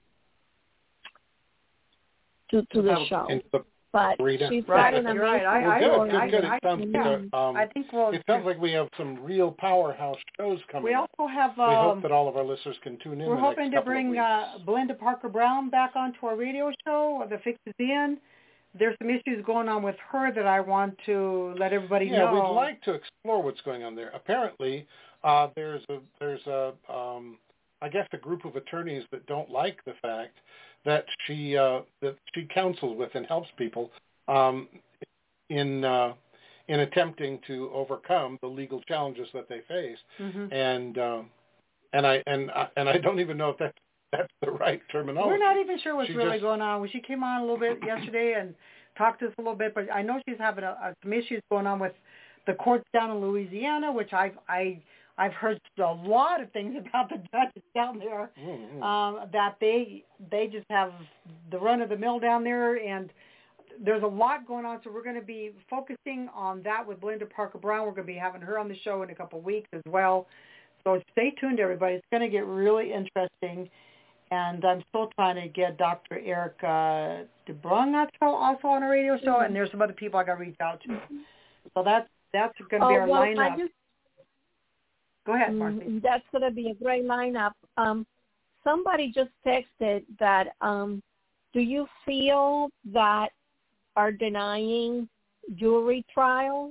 to, to the show. The but reader. she's right. got an You're right. I, well, I, good, I, good, I, good. I, It sounds yeah. like, um, I think we'll, it sounds like we have some real powerhouse shows coming we up. We also have... Um, we hope that all of our listeners can tune in. We're the hoping next to bring uh, Belinda Parker Brown back onto our radio show, The Fix Is In. There's some issues going on with her that I want to let everybody yeah, know. Yeah, we'd like to explore what's going on there. Apparently, uh, there's a there's a um, I guess a group of attorneys that don't like the fact that she uh, that she counsels with and helps people um, in uh, in attempting to overcome the legal challenges that they face. Mm-hmm. And uh, and I and I, and I don't even know if that's that's the right terminology. We're not even sure what's she really just, going on. She came on a little bit yesterday and talked to us a little bit, but I know she's having a, a, some issues going on with the courts down in Louisiana, which I've I I've heard a lot of things about the judges down there. Mm-hmm. Um, that they they just have the run of the mill down there, and there's a lot going on. So we're going to be focusing on that with Belinda Parker Brown. We're going to be having her on the show in a couple of weeks as well. So stay tuned, everybody. It's going to get really interesting. And I'm still trying to get Doctor Eric uh, DeBrung also on a radio show, mm-hmm. and there's some other people I got to reach out to. Mm-hmm. So that's that's going to oh, be our well, lineup. Just, Go ahead, mm, Marcy. That's going to be a great lineup. Um, somebody just texted that. Um, do you feel that are denying jury trials?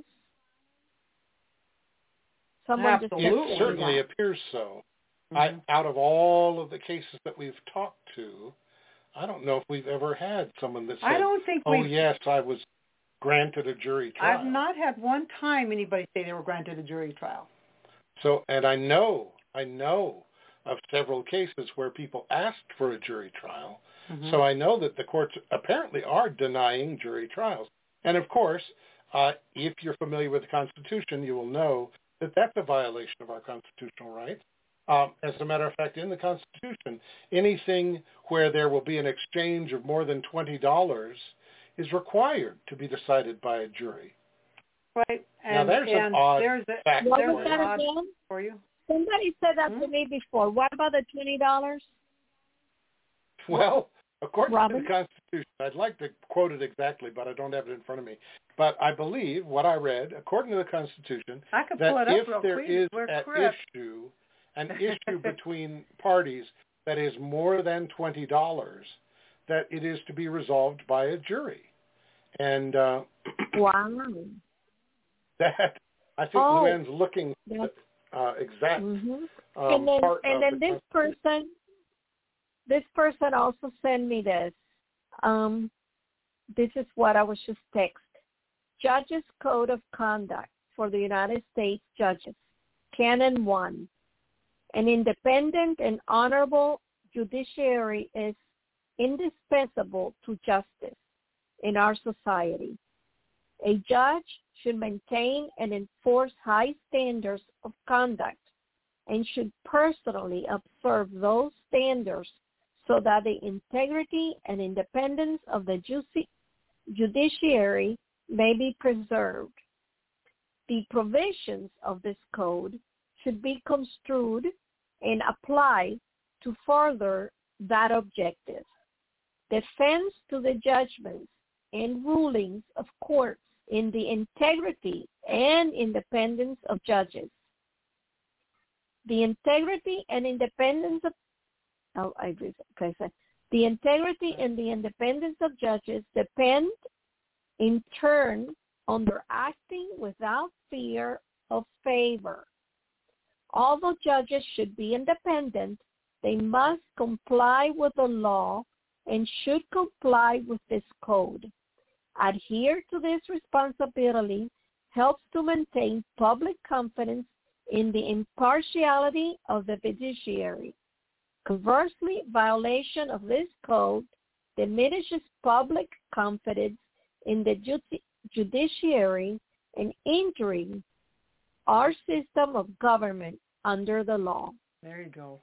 Someone Absolutely. just it certainly that. appears so. Mm-hmm. I, out of all of the cases that we've talked to, I don't know if we've ever had someone that said, I don't think oh, we've, yes, I was granted a jury trial. I've not had one time anybody say they were granted a jury trial. So, and I know, I know of several cases where people asked for a jury trial. Mm-hmm. So I know that the courts apparently are denying jury trials. And of course, uh, if you're familiar with the Constitution, you will know that that's a violation of our constitutional rights. Um, as a matter of fact, in the Constitution, anything where there will be an exchange of more than twenty dollars is required to be decided by a jury. Right. And, now, there's and an odd there's a, fact what for was you. that again? For you. Somebody said that hmm? to me before. What about the twenty dollars? Well, according Robin? to the Constitution, I'd like to quote it exactly, but I don't have it in front of me. But I believe what I read, according to the Constitution, I can that pull it up if real there quick. is We're at correct. issue an issue between parties that is more than twenty dollars, that it is to be resolved by a jury. And uh, wow. that, I think oh, Luann's looking at uh, exact mm-hmm. um, and then, part and of then the this person, this person also sent me this. Um, this is what I was just text. Judges Code of Conduct for the United States Judges, Canon one. An independent and honorable judiciary is indispensable to justice in our society. A judge should maintain and enforce high standards of conduct and should personally observe those standards so that the integrity and independence of the juici- judiciary may be preserved. The provisions of this code should be construed and applied to further that objective. Defense to the judgments and rulings of courts in the integrity and independence of judges. The integrity and independence of oh, I okay, so the integrity and the independence of judges depend in turn on their acting without fear of favor. Although judges should be independent, they must comply with the law and should comply with this code. Adhere to this responsibility helps to maintain public confidence in the impartiality of the judiciary. Conversely, violation of this code diminishes public confidence in the judi- judiciary and injuring our system of government under the law. There you go.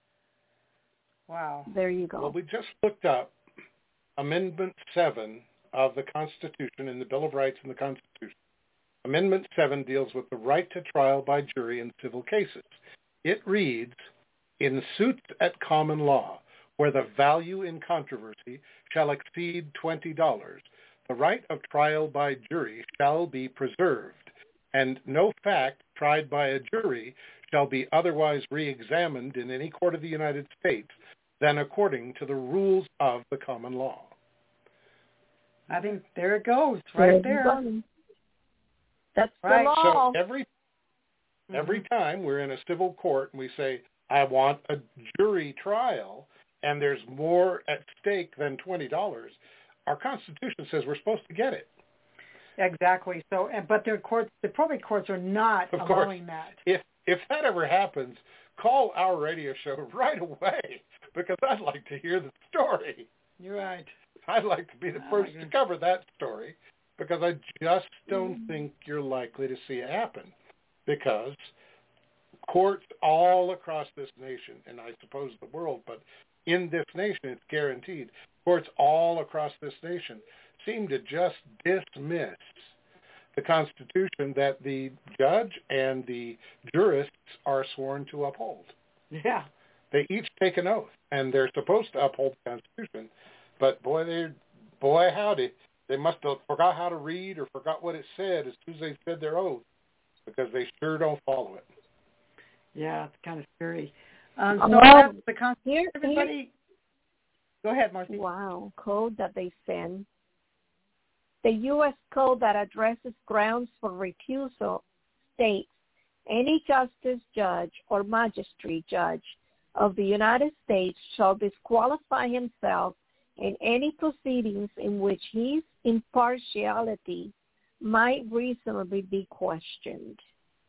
Wow. There you go. Well, we just looked up Amendment seven of the Constitution in the Bill of Rights in the Constitution. Amendment seven deals with the right to trial by jury in civil cases. It reads, in suits at common law, where the value in controversy shall exceed twenty dollars, the right of trial by jury shall be preserved, and no fact tried by a jury shall be otherwise re-examined in any court of the United States than according to the rules of the common law. I think there it goes, right there. there. That's right. the law. So every every time we're in a civil court and we say, I want a jury trial, and there's more at stake than twenty dollars, our Constitution says we're supposed to get it. Exactly. So, but their courts, the probate courts are not of allowing course, that. If if that ever happens, call our radio show right away, because I'd like to hear the story. You're right. I'd like to be the first oh, to cover that story, because I just don't mm. think you're likely to see it happen, because courts all across this nation, and I suppose the world, but in this nation it's guaranteed, courts all across this nation seem to just dismiss the Constitution that the judge and the jurists are sworn to uphold. Yeah. They each take an oath, and they're supposed to uphold the Constitution, but boy, they, boy howdy, they must have forgot how to read or forgot what it said as soon as they said their oath, because they sure don't follow it. Yeah, it's kind of scary. Um, so well, that's the Constitution. Here, Everybody, here, go ahead, Marcy. Wow, code that they send. The U S code that addresses grounds for recusal states any justice, judge, or magistrate judge of the United States shall disqualify himself in any proceedings in which his impartiality might reasonably be questioned.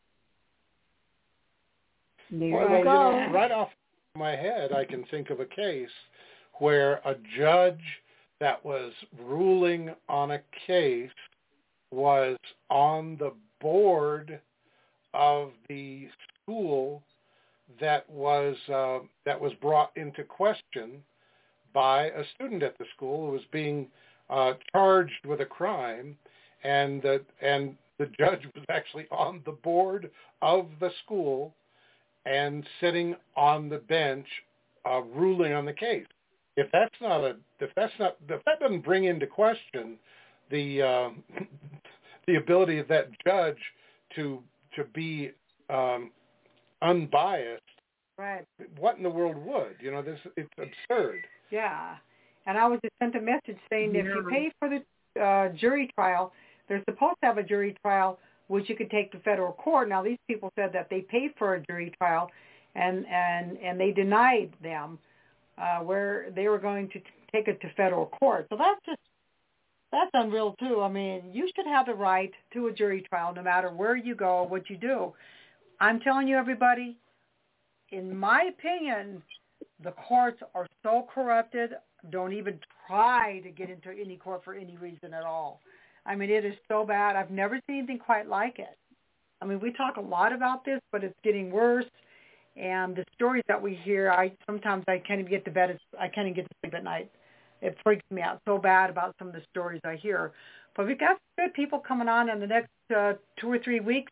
There well, you you go. know, right off my head, I can think of a case where a judge that was ruling on a case was on the board of the school that was uh, that was brought into question by a student at the school who was being uh, charged with a crime, and the and the judge was actually on the board of the school and sitting on the bench, uh, ruling on the case. If that's not a, if that's not, if that doesn't bring into question the uh, the ability of that judge to to be um, unbiased, right? What in the world would? You know, this it's absurd. Yeah, and I was just sent a message saying that if you pay for the uh, jury trial, they're supposed to have a jury trial which you could take to federal court. Now, these people said that they paid for a jury trial, and and and they denied them uh, where they were going to take it to federal court. So that's just that's unreal too. I mean, you should have the right to a jury trial no matter where you go, what you do. I'm telling you, everybody, in my opinion, the courts are so corrupted. Don't even try to get into any court for any reason at all. I mean, it is so bad. I've never seen anything quite like it. I mean, we talk a lot about this, but it's getting worse. And the stories that we hear, I sometimes I can't even get to bed. I can't even get to sleep at night. It freaks me out so bad about some of the stories I hear. But we've got good people coming on in the next uh, two or three weeks.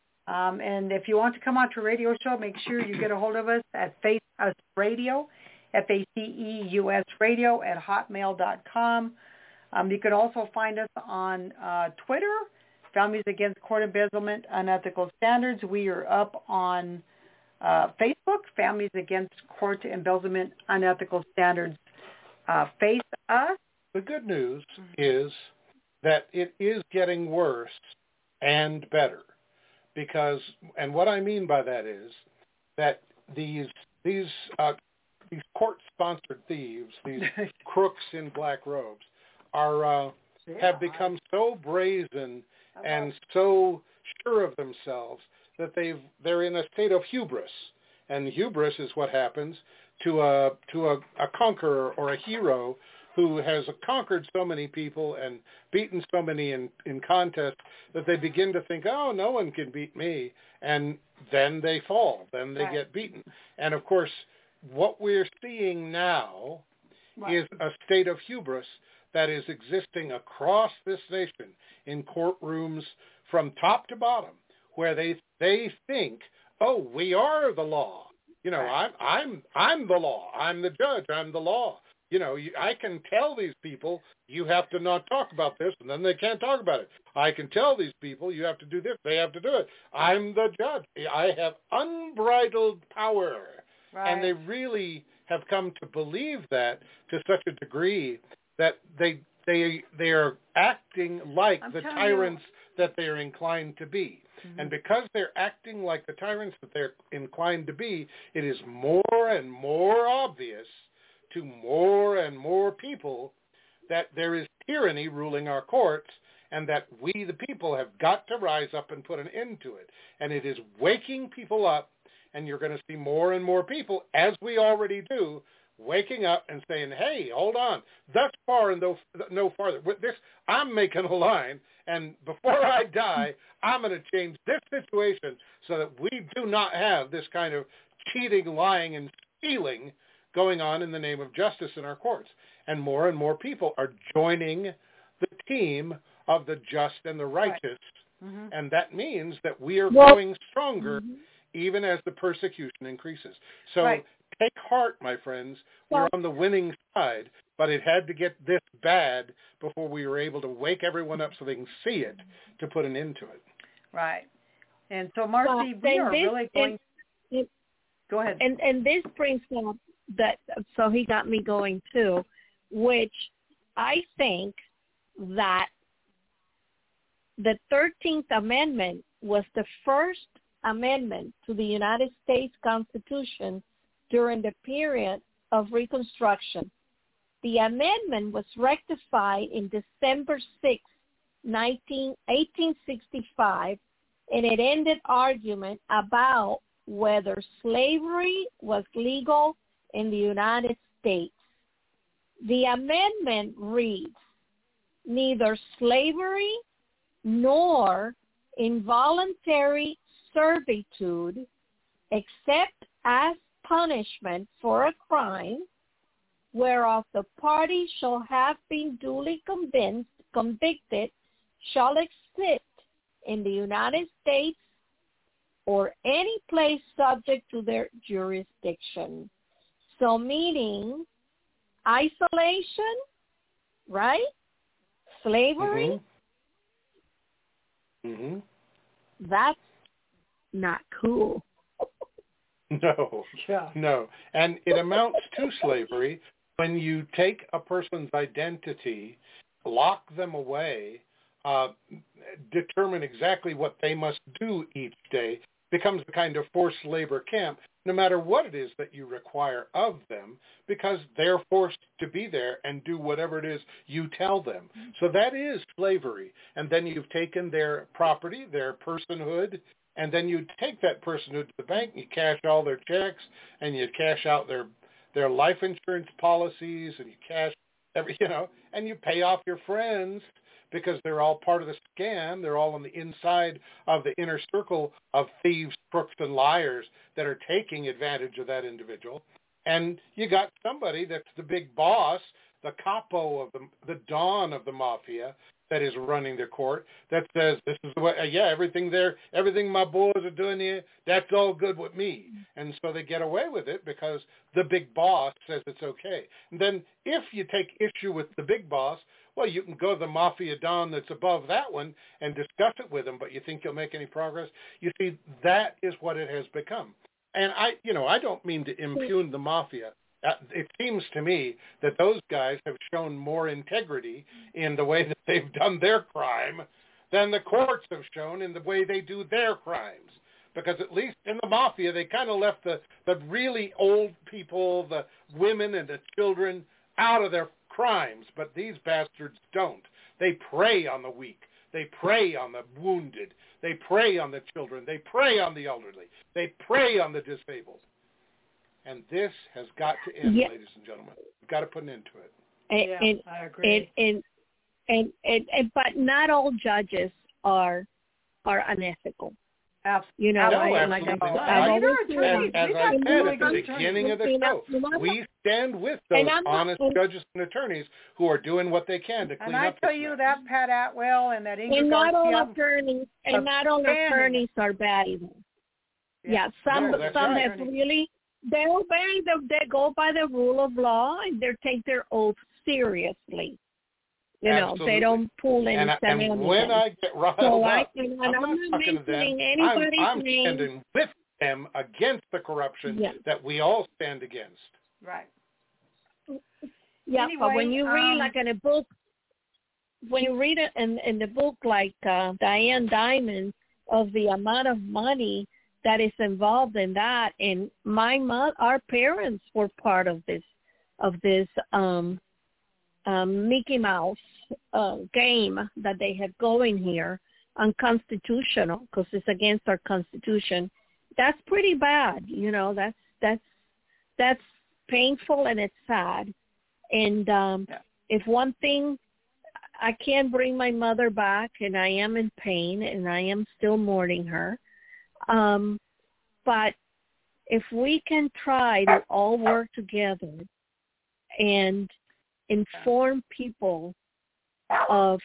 Um, and if you want to come on to a radio show, make sure you get a hold of us at Face Us Radio, F A C E U S Radio at hotmail dot com. Um, you can also find us on uh, Twitter, Families Against Court Embezzlement, Unethical Standards. We are up on uh, Facebook, Families Against Court Embezzlement, Unethical Standards. Uh, face Us. The good news is that it is getting worse and better because, and what I mean by that is that these these uh, these court-sponsored thieves, these crooks in black robes, are uh, yeah. have become so brazen and so sure of themselves that they've they're in a state of hubris, and hubris is what happens to a to a, a conqueror or a hero who has conquered so many people and beaten so many in, in contests that they begin to think, oh, no one can beat me. And then they fall. Then they right. get beaten. And, of course, what we're seeing now right. is a state of hubris that is existing across this nation in courtrooms from top to bottom, where they they think, oh, we are the law. You know, right. I'm I'm I'm the law. I'm the judge. I'm the law. You know, you, I can tell these people you have to not talk about this, and then they can't talk about it. I can tell these people you have to do this. They have to do it. I'm the judge. I have unbridled power. Right. And they really have come to believe that to such a degree that they they they are acting like I'm the tyrants you. that they are inclined to be. Mm-hmm. And because they're acting like the tyrants that they're inclined to be, it is more and more obvious to more and more people that there is tyranny ruling our courts and that we, the people, have got to rise up and put an end to it. And it is waking people up, and you're going to see more and more people, as we already do, waking up and saying, hey, hold on, thus far and no, no farther. With this, I'm making a line, and before I die, I'm going to change this situation so that we do not have this kind of cheating, lying, and stealing going on in the name of justice in our courts. And more and more people are joining the team of the just and the righteous, right. mm-hmm. and that means that we are well, growing stronger mm-hmm. even as the persecution increases. So right. take heart, my friends. We're on the winning side, but it had to get this bad before we were able to wake everyone up so they can see it to put an end to it. Right. And so, Marcy, well, we are this, really going... It, Go ahead. And, and this brings up that, so he got me going too, which I think that the thirteenth Amendment was the first amendment to the United States Constitution during the period of Reconstruction. The amendment was rectified in December sixth, eighteen sixty-five, and it ended argument about whether slavery was legal in the United States. The amendment reads, neither slavery nor involuntary servitude, except as punishment for a crime whereof the party shall have been duly convinced, convicted, shall exist in the United States or any place subject to their jurisdiction. So meaning isolation, right? Slavery. Mm-hmm. Mm-hmm. That's not cool. No, yeah. no. And it amounts to slavery when you take a person's identity, lock them away, uh, determine exactly what they must do each day, becomes a kind of forced labor camp, no matter what it is that you require of them, because they're forced to be there and do whatever it is you tell them. So that is slavery. And then you've taken their property, their personhood, and then you take that personhood to the bank, you cash all their checks, and you cash out their their life insurance policies, and you cash every, you know, and you pay off your friends because they're all part of the scam. They're all on the inside of the inner circle of thieves crooks and liars that are taking advantage of that individual. And you got somebody that's the big boss, the capo of the, the don of the mafia that is running the court that says, this is the way, uh, yeah, everything there, everything my boys are doing here, that's all good with me. And so they get away with it because the big boss says it's okay. And then if you take issue with the big boss, well, you can go to the mafia don that's above that one and discuss it with him, but you think you'll make any progress? You see, that is what it has become. And I, you know, I don't mean to impugn the mafia. Uh, it seems to me that those guys have shown more integrity in the way that they've done their crime than the courts have shown in the way they do their crimes. Because at least in the mafia, they kind of left the, the really old people, the women and the children out of their crimes. But these bastards don't. They prey on the weak. They prey on the wounded. They prey on the children. They prey on the elderly. They prey on the disabled. And this has got to end, yeah. ladies and gentlemen. We've got to put an end to it. And, yeah, and, I agree. And, and, and, and, and, but not all judges are are unethical. Absolutely. You know, no, I, absolutely like, not. I, I, as, as I said at the beginning of the show, we stand with those honest and, judges and attorneys who are doing what they can to clean up. And I tell you that Pat Atwell and that Ingrid and not Garcia all attorneys and not all attorneys are bad either. Yeah, yeah some no, some right. have really. They obey the, they go by the rule of law and they take their oath seriously. You know, Absolutely. they don't pull any and, and when I get riled so up, I, and I'm, I'm not not talking to them. anybody's I'm, I'm name. standing with them against the corruption yeah. that we all stand against. Right. Yeah, anyway, but when you read um, like in a book, when you read it in, in the book like uh, Diane Diamond, of the amount of money that is involved in that, and my mom, our parents were part of this, of this um, um, Mickey Mouse uh, game that they have going here, unconstitutional because it's against our Constitution. That's pretty bad, you know. That's that's that's painful and it's sad. And um, yeah. if one thing, I can't bring my mother back, and I am in pain, and I am still mourning her. Um, but if we can try to all work together and inform people of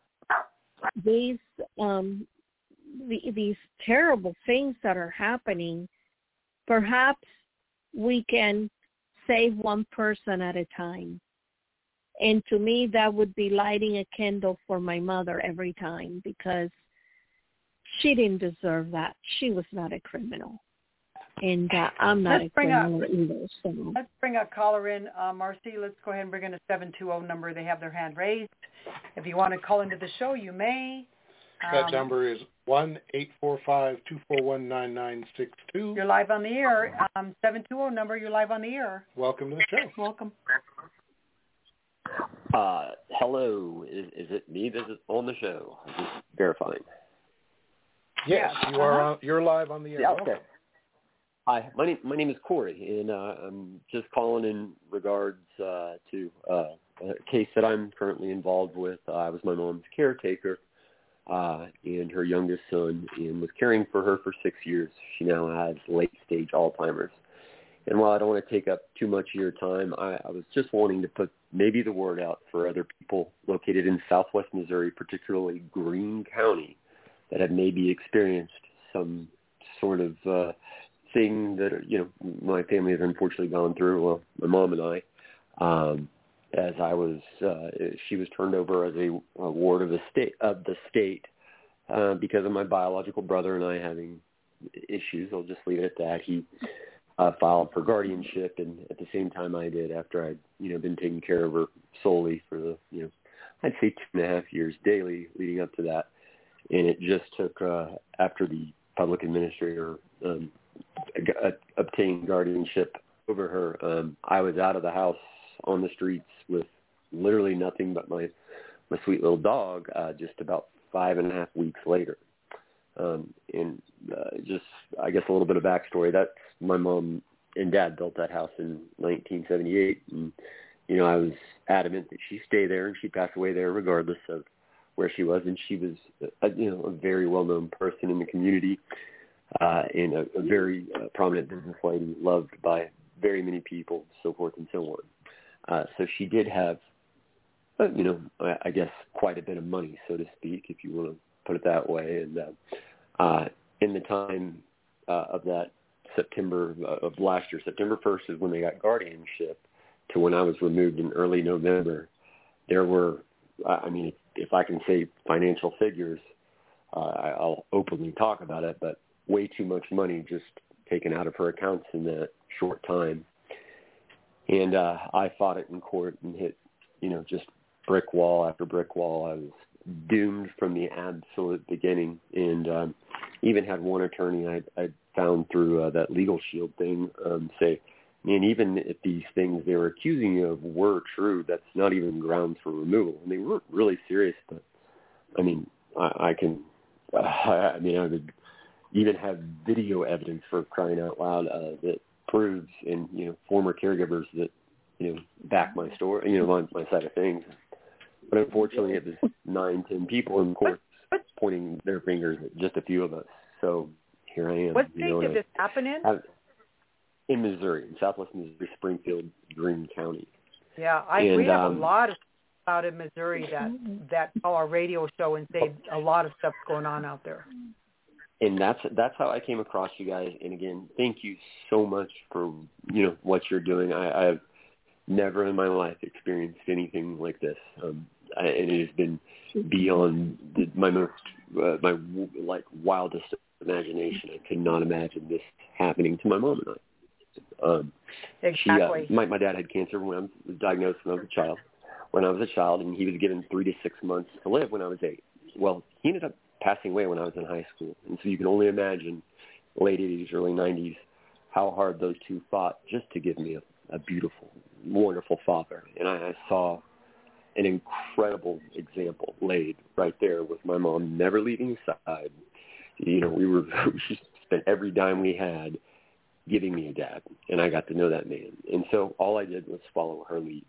these um, the, these terrible things that are happening, perhaps we can save one person at a time. And to me, that would be lighting a candle for my mother every time, because she didn't deserve that. She was not a criminal. And uh, I'm not let's a criminal up, either. So. Let's bring a caller in. Uh, Marcy, let's go ahead and bring in a seven two zero number. They have their hand raised. If you want to call into the show, you may. That um, number is one eight four five, two four one, nine nine six two. You're live on the air. Um, seven two zero number, you're live on the air. Welcome to the show. Welcome. Uh, hello. Is, is it me that is on the show? I'm just verifying. Yes, yeah. you are. Uh-huh. On, you're live on the air. Yeah, okay. Hi, my name my name is Corey, and uh, I'm just calling in regards uh, to uh, a case that I'm currently involved with. Uh, I was my mom's caretaker, uh, and her youngest son, and was caring for her for six years. She now has late stage Alzheimer's. And while I don't want to take up too much of your time, I, I was just wanting to put maybe the word out for other people located in southwest Missouri, particularly Greene County, that have maybe experienced some sort of uh, thing that, you know, my family has unfortunately gone through, well, my mom and I, um, as I was, uh, she was turned over as a, a ward of the state, of the state uh, because of my biological brother and I having issues. I'll just leave it at that. He Uh, filed for guardianship, and at the same time I did, after I'd, you know, been taking care of her solely for the, you know, I'd say two and a half years daily leading up to that. And it just took, uh, after the public administrator um, uh, obtained guardianship over her, um, I was out of the house on the streets with literally nothing but my, my sweet little dog uh, just about five and a half weeks later. Um, and uh, just, I guess, a little bit of backstory. That's my mom and dad built that house in nineteen seventy-eight. And, you know, I was adamant that she stay there, and she passed away there regardless of where she was. And she was, a, you know, a very well-known person in the community. uh, and a, a very uh, prominent business lady, loved by very many people, so forth and so on. Uh, so she did have, uh, you know, I, I guess quite a bit of money, so to speak, if you want to put it that way. And uh, uh, in the time uh, of that September uh, of last year, September first is when they got guardianship, to when I was removed in early November, there were, I mean, if, if I can say financial figures, uh, I'll openly talk about it, but way too much money just taken out of her accounts in that short time. And uh, I fought it in court and hit, you know, just brick wall after brick wall. I was doomed from the absolute beginning, and um, even had one attorney I, I found through uh, that Legal Shield thing um, say, and even if these things they were accusing you of were true, that's not even grounds for removal. And they weren't really serious, but I mean, I, I can, uh, I mean, I would even have video evidence, for crying out loud, uh, that proves, and you know, former caregivers that you know back my story, you know, my, my side of things. But unfortunately, it was nine, ten people in court pointing their fingers at just a few of us. So here I am. What you state know, did this happen in? I, in Missouri, in Southwest Missouri, Springfield, Greene County. Yeah, I, and, we have um, a lot of stuff out in Missouri that that call our radio show and say a lot of stuff going on out there. And that's that's how I came across you guys. And again, thank you so much for you know what you're doing. I, I've never in my life experienced anything like this, um, I, and it has been beyond the, my most uh, my like wildest imagination. I could not imagine this happening to my mom and I. Um, exactly. She, uh, my my dad had cancer when I was diagnosed when I was a child. When I was a child, and he was given three to six months to live when I was eight. Well, he ended up passing away when I was in high school, and so you can only imagine, late eighties, early nineties, how hard those two fought just to give me a, a beautiful, wonderful father. And I, I saw an incredible example laid right there with my mom never leaving his side. You know, we were we spent every dime we had giving me a dad, and I got to know that man. And so all I did was follow her lead.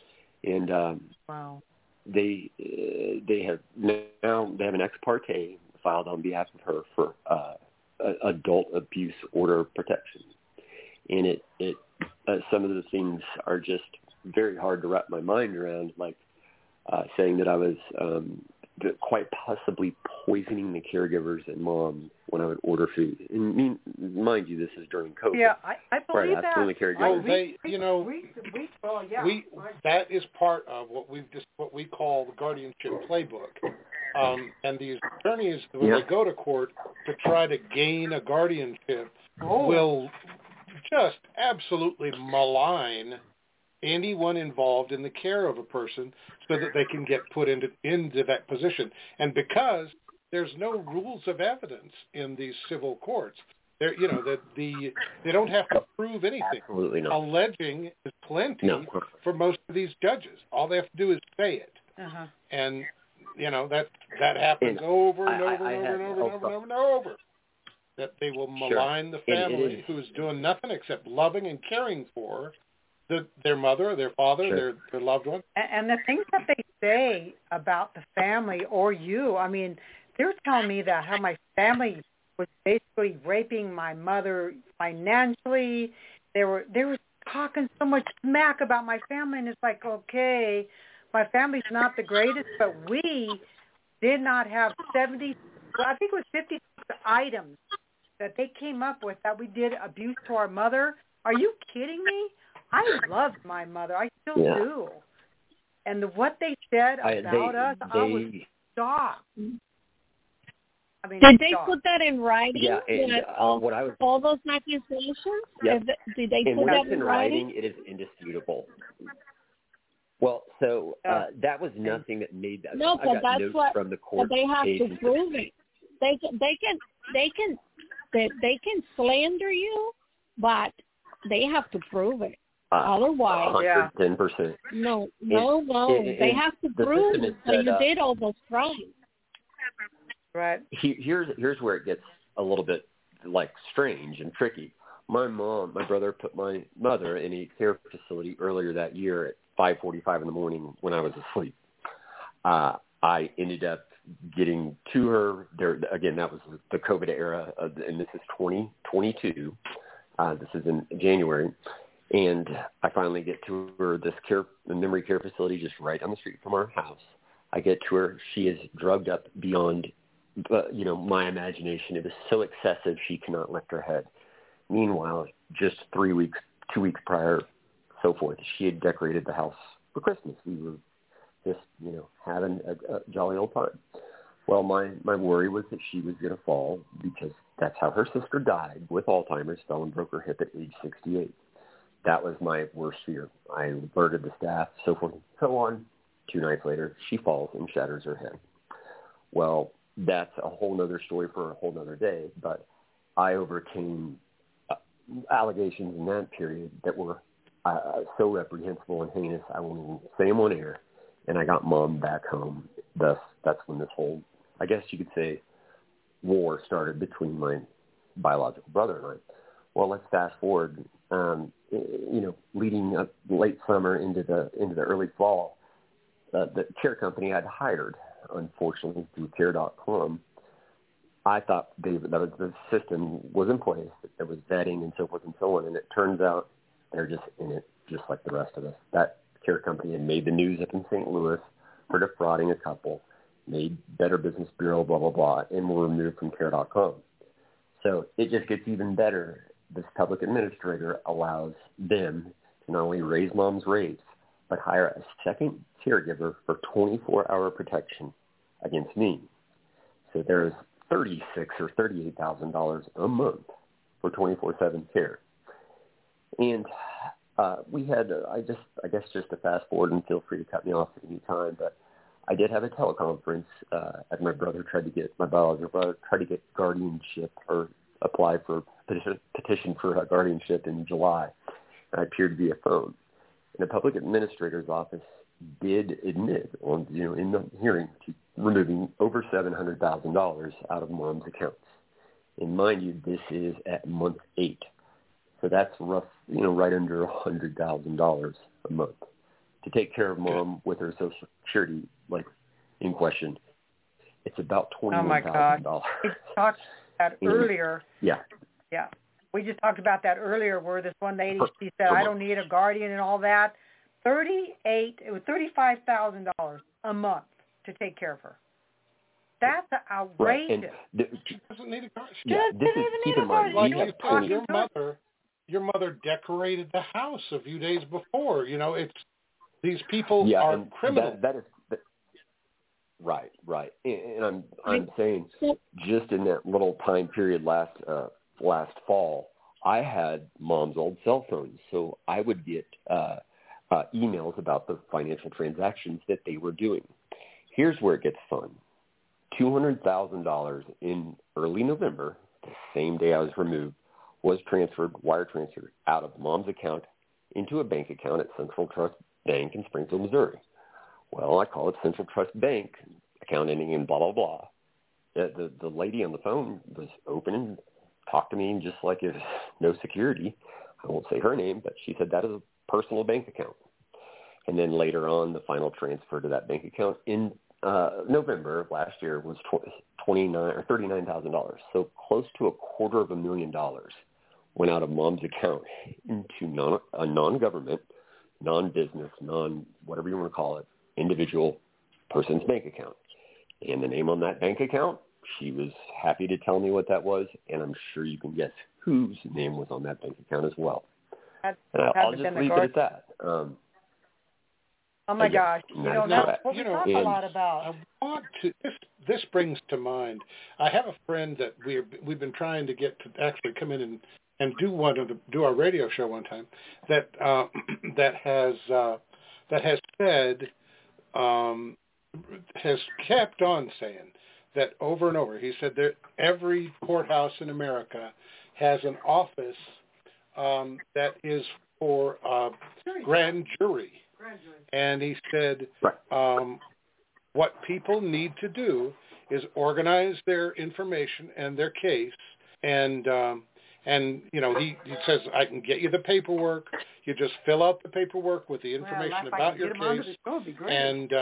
And um, wow. they uh, they have now they have an ex parte filed on behalf of her for uh, a, adult abuse order of protection, and it it uh, some of the things are just very hard to wrap my mind around, like uh, saying that I was um, quite possibly poisoning the caregivers and mom when I would order food. And mean, mind you, this is during COVID. Yeah, I, I believe right, that. The caregivers. Oh, they, you know, we, we, well, yeah. we that is part of what we've just what we call the guardianship playbook. Um, and these attorneys, when yeah. they go to court to try to gain a guardianship, oh. will just absolutely malign anyone involved in the care of a person so that they can get put into into that position. And because there's no rules of evidence in these civil courts, there you know that the they don't have to prove anything. Absolutely not. Alleging is plenty no. for most of these judges. All they have to do is say it. Uh-huh. And you know that that happens and over and I, over I, and I over and have, over and over and over and over. That they will malign sure. the family is, who's doing nothing except loving and caring for the, their mother, their father, sure. their their loved one. And, and the things that they say about the family or you, I mean, they're telling me that how my family was basically raping my mother financially. They were they were talking so much smack about my family, and it's like, okay, my family's not the greatest, but we did not have seventy, I think it was fifty items that they came up with that we did abuse to our mother. Are you kidding me? I loved my mother. I still yeah. do. And the, what they said I, about they, us, they, I was shocked. I mean, did they shocked. put that in writing? Yeah, and, that, uh, all, what I was, all those accusations? Yep. Did they and put when that it's in in writing? writing, it is indisputable. Well, so uh, that was nothing that made that. No, I but got that's notes what. from the But court they have case to prove it. They can. They can. They can. They, they can slander you, but they have to prove it. Uh, Otherwise, one hundred ten percent. No, no, no. It, it, they it, have to the prove system is that set you up. did all those crimes. Right. He, here's here's where it gets a little bit like strange and tricky. My mom, my brother put my mother in a care facility earlier that year at five forty-five in the morning when I was asleep. Uh, I ended up getting to her. There again, that was the COVID era, uh, and this is twenty twenty-two. Uh, this is in January, and I finally get to her. This care, the memory care facility, just right down the street from our house. I get to her. She is drugged up beyond, uh, you know, my imagination. It was so excessive she cannot lift her head. Meanwhile, just three weeks, two weeks prior, so forth, she had decorated the house for Christmas. We were just, you know, having a, a jolly old time. Well, my, my worry was that she was going to fall because that's how her sister died with Alzheimer's, fell and broke her hip at age sixty-eight. That was my worst fear. I alerted the staff, so forth and so on. Two nights later, she falls and shatters her head. Well, that's a whole other story for a whole other day, but I overcame uh, allegations in that period that were uh, so reprehensible and heinous, I won't even say them on air, and I got Mom back home. Thus, that's when this whole, I guess you could say, war started between my biological brother and I. Well, let's fast forward, um, you know, leading up late summer into the into the early fall. Uh, the care company I'd hired, unfortunately, through care dot com, I thought they, that was, the system was in place, that there was vetting and so forth and so on, and it turns out they're just in it just like the rest of us. That care company had made the news up in Saint Louis for defrauding a couple, made Better Business Bureau, blah, blah, blah, and were removed from care dot com. So it just gets even better. This public administrator allows them to not only raise Mom's rates, but hire a second caregiver for twenty-four hour protection against me. So there's thirty-six thousand dollars or thirty-eight thousand dollars a month for twenty-four seven care. And uh, we had, uh, I just, I guess just to fast forward, and feel free to cut me off at any time, but I did have a teleconference uh, as my brother tried to get, my biological brother tried to get guardianship or apply for petition, petition for a guardianship in July. I appeared via phone. And the public administrator's office did admit, on, you know, in the hearing, to removing over seven hundred thousand dollars out of Mom's accounts. And mind you, this is at month eight. So that's rough, you know, right under one hundred thousand dollars a month to take care of Mom with her Social Security, like, in question. It's about twenty-one thousand dollars. Oh, my God. We talked about that earlier. Yeah. Yeah. We just talked about that earlier where this one lady, per, she said, I don't need a guardian and all that. thirty-eight, it was thirty-five thousand dollars a month to take care of her. That's outrageous. Right. And the, she doesn't need a guardian. Yeah, this is, keep in mind, like we you have said, twenty your mother, your mother decorated the house a few days before. You know, it's, these people yeah, are and criminals. That, that is, that, right, right. And, and I'm, I'm saying just in that little time period last, uh, last fall, I had Mom's old cell phone, so I would get uh, uh, emails about the financial transactions that they were doing. Here's where it gets fun. two hundred thousand dollars in early November, the same day I was removed, was transferred, wire transferred out of Mom's account into a bank account at Central Trust Bank in Springfield, Missouri. Well, I call it Central Trust Bank, account ending in blah, blah, blah. The, the, the lady on the phone was open and talked to me just like it was no security. I won't say her name, but she said that is a personal bank account. And then later on, the final transfer to that bank account in uh, November of last year was twenty-nine or thirty-nine thousand dollars. So close to a quarter of a million dollars went out of Mom's account into non, a non-government, non-business, non whatever you want to call it, individual person's bank account. And the name on that bank account, she was happy to tell me what that was, and I'm sure you can guess whose name was on that bank account as well. That, and I'll, I'll just leave it at that. Um, oh my yes, gosh! You know, that's what we talk know, a lot about. I want to. This this brings to mind. I have a friend that we we've been trying to get to actually come in and, and do one of the, do our radio show one time. That uh, that has uh, that has said um, has kept on saying that over and over. He said that every courthouse in America has an office um, that is for uh, grand jury. And he said um, what people need to do is organize their information and their case. And, um, and you know, he, he says, I can get you the paperwork. You just fill out the paperwork with the information well, about your case. And, uh,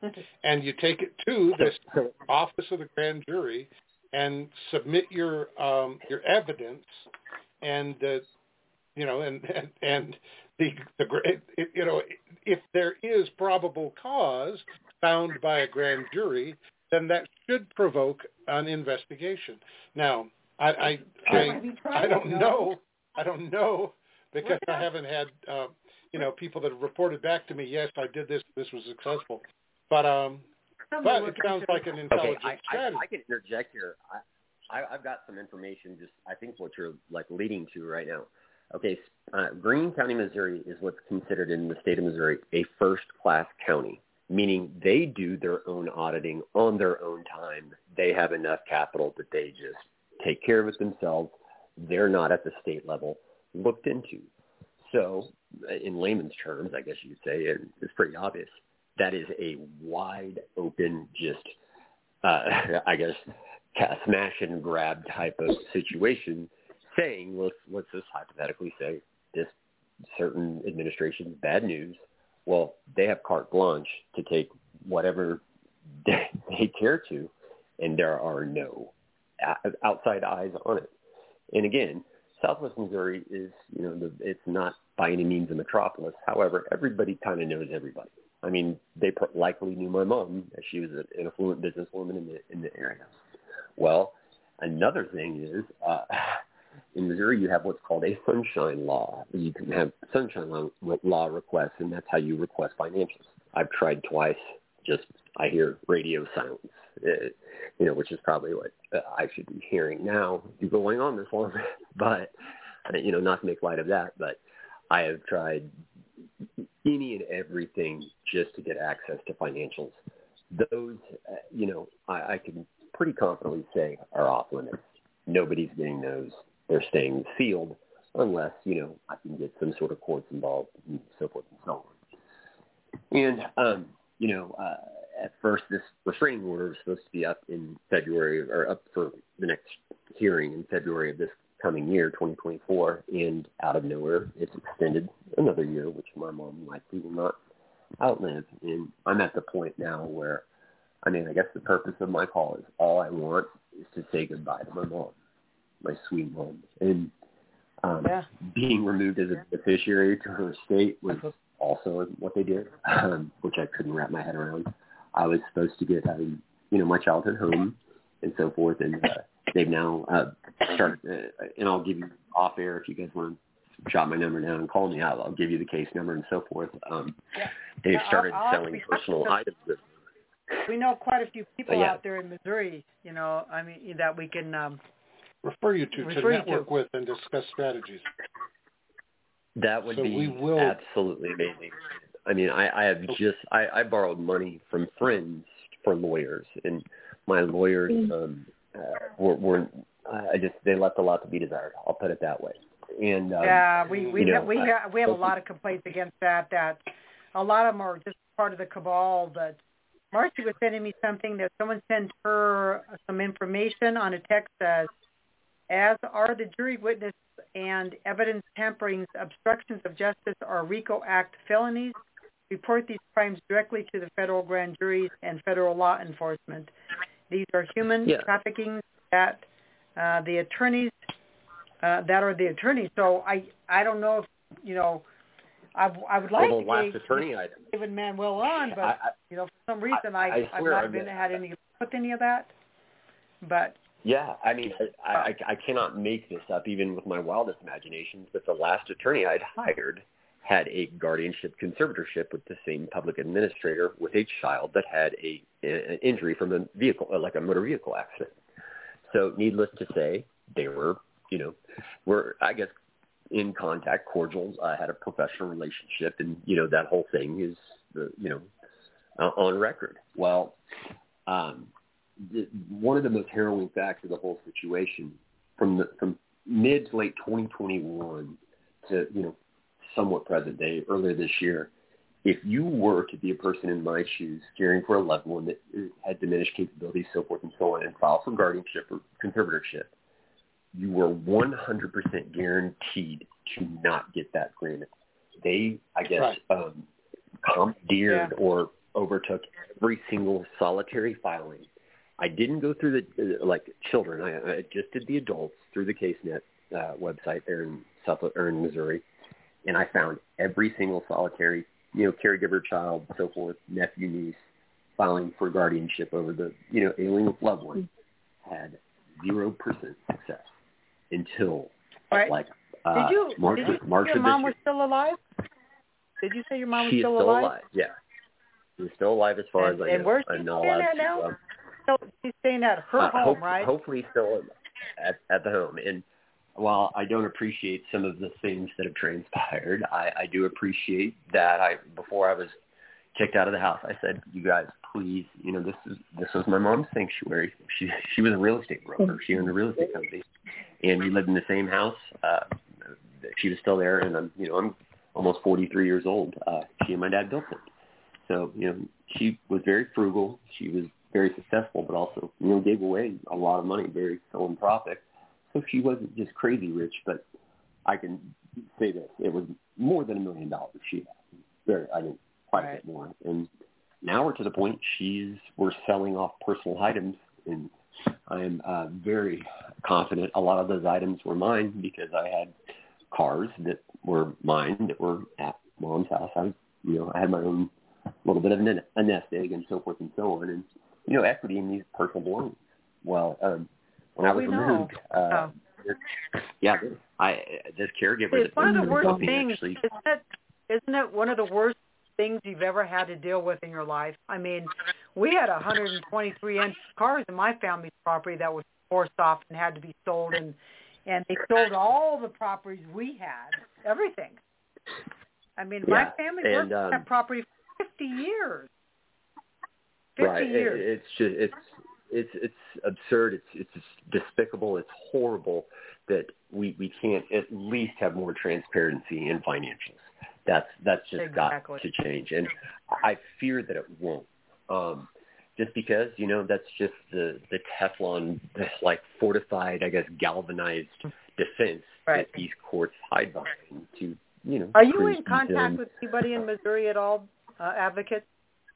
and you take it to this office of the grand jury and submit your um, your evidence, and uh, you know, and and, and the the it, you know, if there is probable cause found by a grand jury, then that should provoke an investigation. Now, I I I, I don't know, I don't know because I haven't had uh, you know people that have reported back to me. Yes, I did this. This was successful, but um. But it sounds like an intelligent okay, I, strategy. I, I can interject here. I, I, I've got some information. Just I think what you're like leading to right now. Okay, uh, Greene County, Missouri, is what's considered in the state of Missouri a first-class county, meaning they do their own auditing on their own time. They have enough capital that they just take care of it themselves. They're not at the state level looked into. So, in layman's terms, I guess you could say, and it's pretty obvious. That is a wide open, just, uh, I guess, smash and grab type of situation, saying, let's, let's just hypothetically say this certain administration's bad news. Well, they have carte blanche to take whatever they care to, and there are no outside eyes on it. And again, Southwest Missouri is, you know, the, it's not by any means a metropolis. However, everybody kind of knows everybody. I mean, they likely knew my mom as she was an affluent businesswoman in the in the area. Well, another thing is, uh, in Missouri, you have what's called a sunshine law. You can have sunshine law, law requests, and that's how you request financials. I've tried twice. Just I hear radio silence, uh, you know, which is probably what uh, I should be hearing now. You're going on this long, but uh, you know, not to make light of that, but I have tried any and everything just to get access to financials. Those, uh, you know, I, I can pretty confidently say are off limits. Nobody's getting those. They're staying sealed unless, you know, I can get some sort of courts involved and so forth and so on. And, um, you know, uh, at first this restraining order was supposed to be up in February or up for the next hearing in February of this coming year, twenty twenty-four, and out of nowhere, it's extended another year, which my mom likely will not outlive. And I'm at the point now where, I mean, I guess the purpose of my call is all I want is to say goodbye to my mom, my sweet mom. And um, yeah. being removed as a beneficiary to her estate was also what they did, um, which I couldn't wrap my head around. I was supposed to get, um, you know, my childhood home and so forth, and uh, they've now uh, started, uh, and I'll give you off air if you guys want to jot my number down and call me out. I'll give you the case number and so forth. Um, yeah. They've yeah, started I'll, I'll selling personal items. That, we know quite a few people yeah. out there in Missouri, you know, I mean, that we can um, refer you to, refer to network to. with and discuss strategies. That would so be we will... absolutely amazing. I mean, I, I have just, I, I borrowed money from friends for lawyers, and my lawyers um, uh, were, were I just, they left a lot to be desired. I'll put it that way. And um, yeah, we we you know, have, we I, have we have a lot of complaints against that. That a lot of them are just part of the cabal. But Marcy was sending me something that someone sent her some information on a text that, as are the jury witness and evidence tamperings, obstructions of justice, or RICO Act felonies. Report these crimes directly to the federal grand juries and federal law enforcement. These are human yeah. trafficking that uh, the attorneys uh, that are the attorneys. So I I don't know if you know I I would like well, to last get attorney item. David Manuel on, but I, I, you know for some reason I, I, I I've not I've been been, had any with any of that. But yeah, I mean I, I I cannot make this up even with my wildest imaginations. But the last attorney I'd hired had a guardianship conservatorship with the same public administrator with a child that had a an injury from a vehicle, like a motor vehicle accident. So needless to say, they were, you know, were, I guess, in contact, cordial, uh, had a professional relationship, and, you know, that whole thing is, uh, you know, uh, on record. Well, um, the, one of the most harrowing facts of the whole situation, from the, from mid to late twenty twenty-one to, you know, somewhat present day, earlier this year, if you were to be a person in my shoes caring for a loved one that had diminished capabilities, so forth and so on, and file for guardianship or conservatorship, you were one hundred percent guaranteed to not get that granted. They, I guess, right. um, commandeered yeah. or overtook every single solitary filing. I didn't go through the, uh, like, children. I, I just did the adults through the CaseNet uh, website there in South or in Missouri, and I found every single solitary, you know, caregiver, child, so forth, nephew, niece, filing for guardianship over the, you know, alien loved one had zero percent success until, right. like, uh, did you, March, did you March your of mom this was year. still alive? Did you say your mom was She is still, still alive? alive? Yeah. She's still alive as far and, as I and know. where's she I'm not staying allowed at to. now? Um, so she's staying at her uh, home, hope, right? Hopefully still at, at the home. And while I don't appreciate some of the things that have transpired, I, I do appreciate that I before I was kicked out of the house, I said, you guys, please, you know, this is this was my mom's sanctuary. She she was a real estate broker. She owned a real estate company, and we lived in the same house. Uh, she was still there, and I'm you know I'm almost forty-three years old. Uh, she and my dad built it. So, you know, she was very frugal. She was very successful, but also, you know, gave away a lot of money, very philanthropic. So she wasn't just crazy rich, but I can say this. It was more than a million dollars she had. Very, I think, quite right. a bit more. And now we're to the point she's, we're selling off personal items, and I am uh, very confident a lot of those items were mine because I had cars that were mine that were at mom's house. I was, you know, I had my own little bit of a nest egg and so forth and so on, and, you know, equity in these personal belongings. Well, um, when I was we removed, uh, oh. yeah, I this caregiver. It's that one of the was worst helping things. Actually, isn't it? Isn't it one of the worst things you've ever had to deal with in your life? I mean, we had one hundred twenty-three inch cars in my family's property that was forced off and had to be sold, and and they sold all the properties we had, everything. I mean, yeah. my family and, worked um, on that property for fifty years. fifty right. years. It, it's just it's it's it's absurd. It's it's despicable. It's horrible that we we can't at least have more transparency in financials. That's that's just exactly. got to change, and I fear that it won't. Um, just because, you know, that's just the the Teflon, like fortified, I guess, galvanized defense right. that these courts hide behind to, you know. Are you in contact with anybody in Missouri at all, uh, advocates?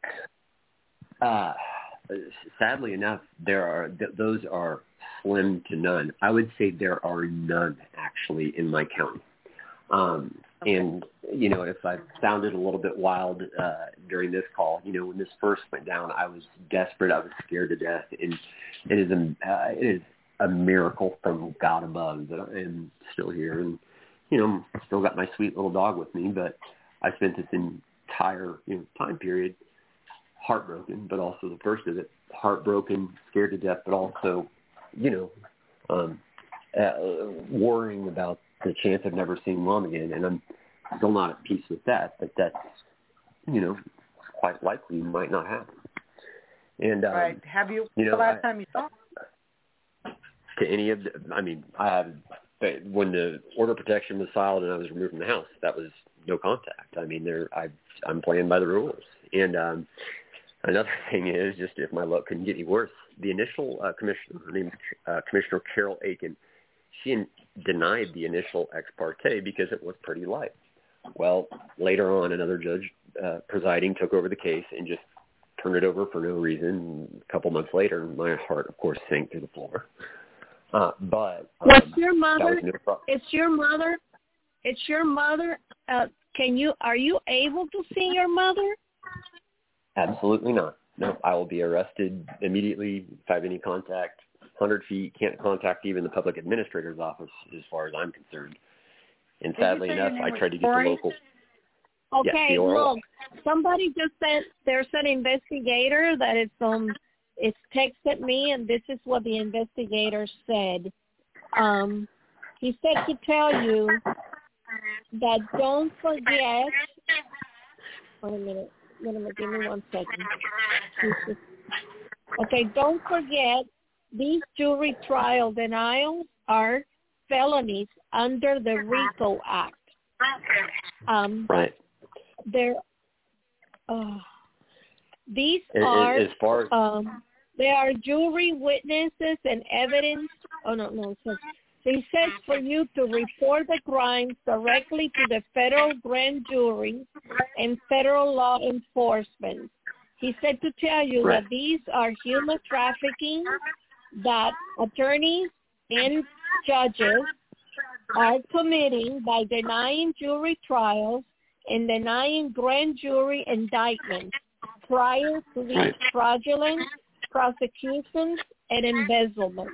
Uh, sadly enough, there are th- those are slim to none. I would say there are none actually in my county. Um, okay. And you know, if I sounded a little bit wild uh, during this call, you know, when this first went down, I was desperate. I was scared to death, and it is a uh, it is a miracle from God above that I am still here, and you know, still got my sweet little dog with me. But I spent this entire you know time period heartbroken, but also the first of it, heartbroken, scared to death, but also, you know, um, uh, worrying about the chance of never seeing mom again. And I'm still not at peace with that, but that's, you know, quite likely might not happen. And um, right. Have you, you know, the last I, time you saw to any of the, I mean, I have, when the order of protection was filed and I was removed from the house, that was no contact. I mean, there, I, I'm playing by the rules. And um, another thing is, just if my luck couldn't get any worse, the initial uh, commissioner, her name is uh, Commissioner Carol Aiken, she in, denied the initial ex parte because it was pretty light. Well, later on, another judge uh, presiding took over the case and just turned it over for no reason. A couple months later, my heart, of course, sank to the floor. Uh, but um, what's your mother? No pro- it's your mother. It's your mother. Uh, can you? Are you able to see your mother? Absolutely not. No, I will be arrested immediately if I have any contact. one hundred feet, can't contact even the public administrator's office as far as I'm concerned. And Did sadly you say your enough, name I tried to get Corey? the local. Okay, yes, look, somebody just said there's an investigator that is um, it's texted me, and this is what the investigator said. Um, he said to tell you that don't forget. Wait a minute. Wait a minute. Give me one second. Okay, don't forget these jury trial denials are felonies under the RICO Act. Um, right. They're, uh, these As, are as far as, um, they are jury witnesses and evidence. Oh no, no. It says, it says for you to report the crimes directly to the federal grand jury and federal law enforcement. He said to tell you Right. that these are human trafficking, that attorneys and judges are committing by denying jury trials and denying grand jury indictments prior to these Right. fraudulent prosecutions and embezzlement.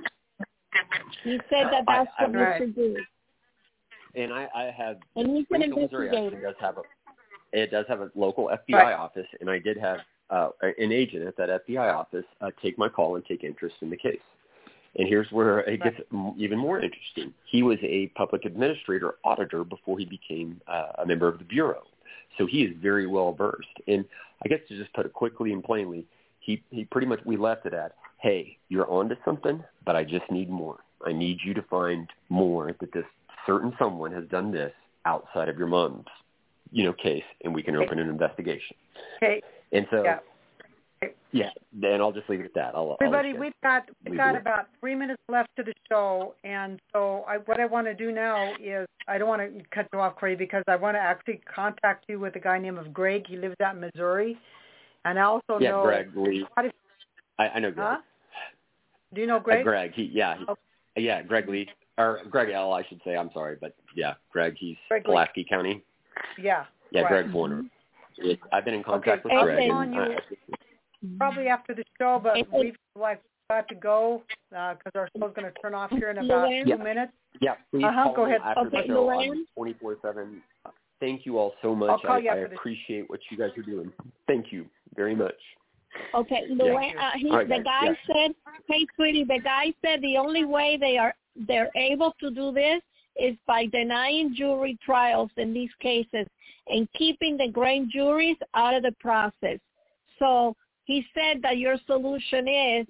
He said that that's I- I- what we Right. should do. And I, I have And he's an Springfield, Missouri actually investigator. does have a it does have a local F B I Right. office, and I did have uh, an agent at that F B I office uh, take my call and take interest in the case. And here's where it gets m- even more interesting. He was a public administrator auditor before he became uh, a member of the Bureau. So he is very well versed. And I guess to just put it quickly and plainly, he, he pretty much, we left it at, hey, you're onto something, but I just need more. I need you to find more that this certain someone has done this outside of your mom's, you know, case, and we can open an investigation. Okay. And so, Yeah. yeah, then I'll just leave it at that. I'll, Everybody, I'll we've got we've leave got it. about three minutes left to the show, and so I, what I want to do now is I don't want to cut you off, Corey, because I want to actually contact you with a guy named of Greg. He lives out in Missouri, and I also Yeah, know Greg Lee. How do, I, I know Greg. huh? Do you know Uh, Greg? Greg, he, yeah, he, Okay. yeah, Greg Lee, or Greg L, I should say. I'm sorry, but yeah, Greg. He's Greg Lee. Pulaski County. Yeah. Yeah, right. Greg's wonderful. It, I've been in contact Okay, with I'll Greg. call And, you uh, probably after the show, but And- we've like got to go because our show's going to turn off here in about Luann? two Yeah. minutes. yeah, please Uh-huh, call go me ahead. after Okay, the show. Luann? I'm twenty-four seven. Thank you all so much. I'll call I, you I after the- appreciate what you guys are doing. Thank you very much. Okay, Luann, uh, he, All right, the guys, guy yeah. said, hey, sweetie, the guy said the only way they are they're able to do this is by denying jury trials in these cases and keeping the grand juries out of the process. So he said that your solution is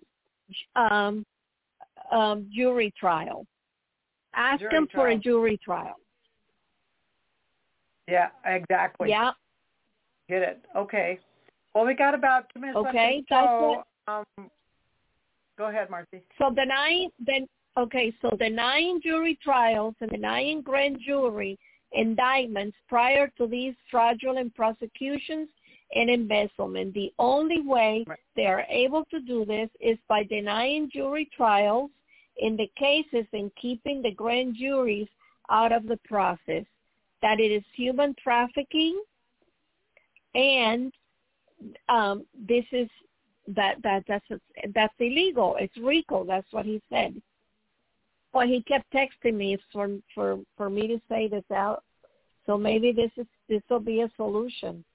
um, um, jury trial. Ask Jury him for a trial. jury trial. Yeah, exactly. Yeah. Get it. Okay. Well, we got about two minutes Okay, left. that's So, um, go ahead, Marcy. So denying then okay, so denying jury trials and denying grand jury indictments prior to these fraudulent prosecutions and embezzlement. The only way Right. they are able to do this is by denying jury trials in the cases and keeping the grand juries out of the process. That it is human trafficking, and um, this is that that that's that's illegal. It's RICO. That's what he said. Well, he kept texting me for for for me to say this out. So maybe this is this will be a solution.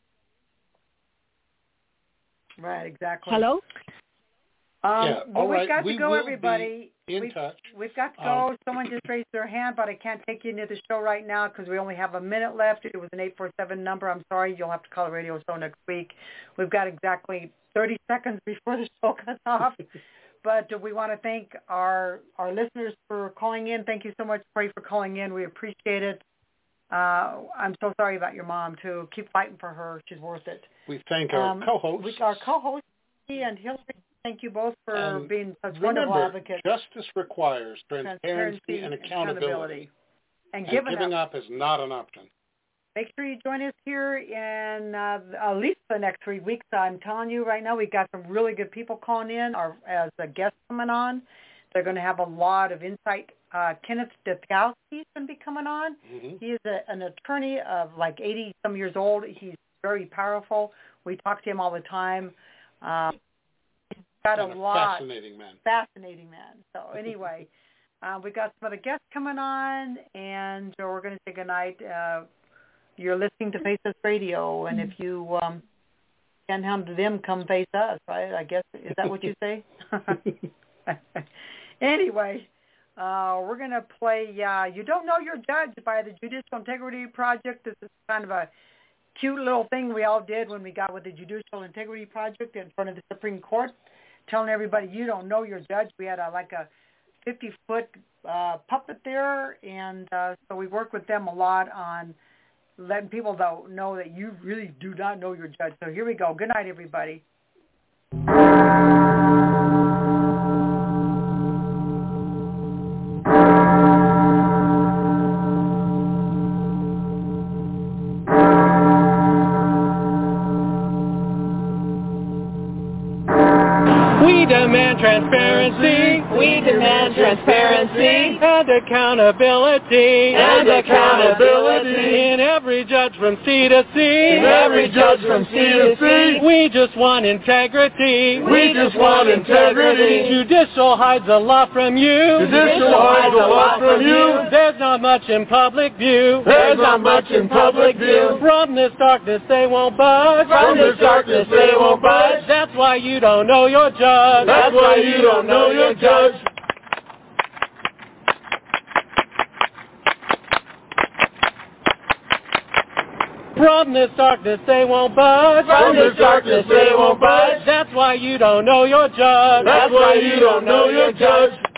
Right, exactly. Hello? Um, Yeah, well, all we've right, got we to go, will everybody. be in we've, touch. We've got to go. Um, Someone just raised their hand, but I can't take you into the show right now because we only have a minute left. It was an eight four seven number. I'm sorry. You'll have to call the radio show next week. We've got exactly thirty seconds before the show cuts off. But uh, we want to thank our, our listeners for calling in. Thank you so much, Corey, for calling in. We appreciate it. Uh, I'm so sorry about your mom, too. Keep fighting for her. She's worth it. We thank our Um, co-hosts. We, our co-hosts and Hillary, thank you both for And being such wonderful Remember, advocates. justice requires transparency, and accountability. And, And giving, giving up. up is not an option. Make sure you join us here in uh, at least the next three weeks. I'm telling you right now, we've got some really good people calling in or as a guest coming on. They're going to have a lot of insight. Uh, Kenneth Dukowski is going to be coming on. Mm-hmm. He is a, an attorney of like eighty-some years old. He's very powerful. We talk to him all the time. Um, he's got And a a lot. fascinating man. Fascinating man. So anyway, uh, we got some other guests coming on, and uh, we're going to say goodnight. Uh, you're listening to Face Us Radio, and if you um, can't come to them, come face us, right? I guess, is that what you say? Anyway, uh, we're going to play uh, You Don't Know Your Judge by the Judicial Integrity Project. This is kind of a cute little thing we all did when we got with the Judicial Integrity Project in front of the Supreme Court, telling everybody you don't know your judge. We had a, like a fifty-foot uh, puppet there, and uh, so we worked with them a lot on letting people know, know that you really do not know your judge. So here we go. Good night, everybody. We demand transparency. We demand transparency. And accountability. And accountability. In every judge from sea to sea. In every judge from sea to sea. We just want integrity. We just want integrity. Judicial hides a lot from you. Judicial hides a lot from you. There's not much in public view. There's not much in public view. From this darkness they won't budge. From this darkness they won't budge. That's why you don't know your judge. That's why you don't know your judge. From this darkness they won't budge. From this darkness they won't budge. That's why you don't know your judge. That's why you don't know your judge.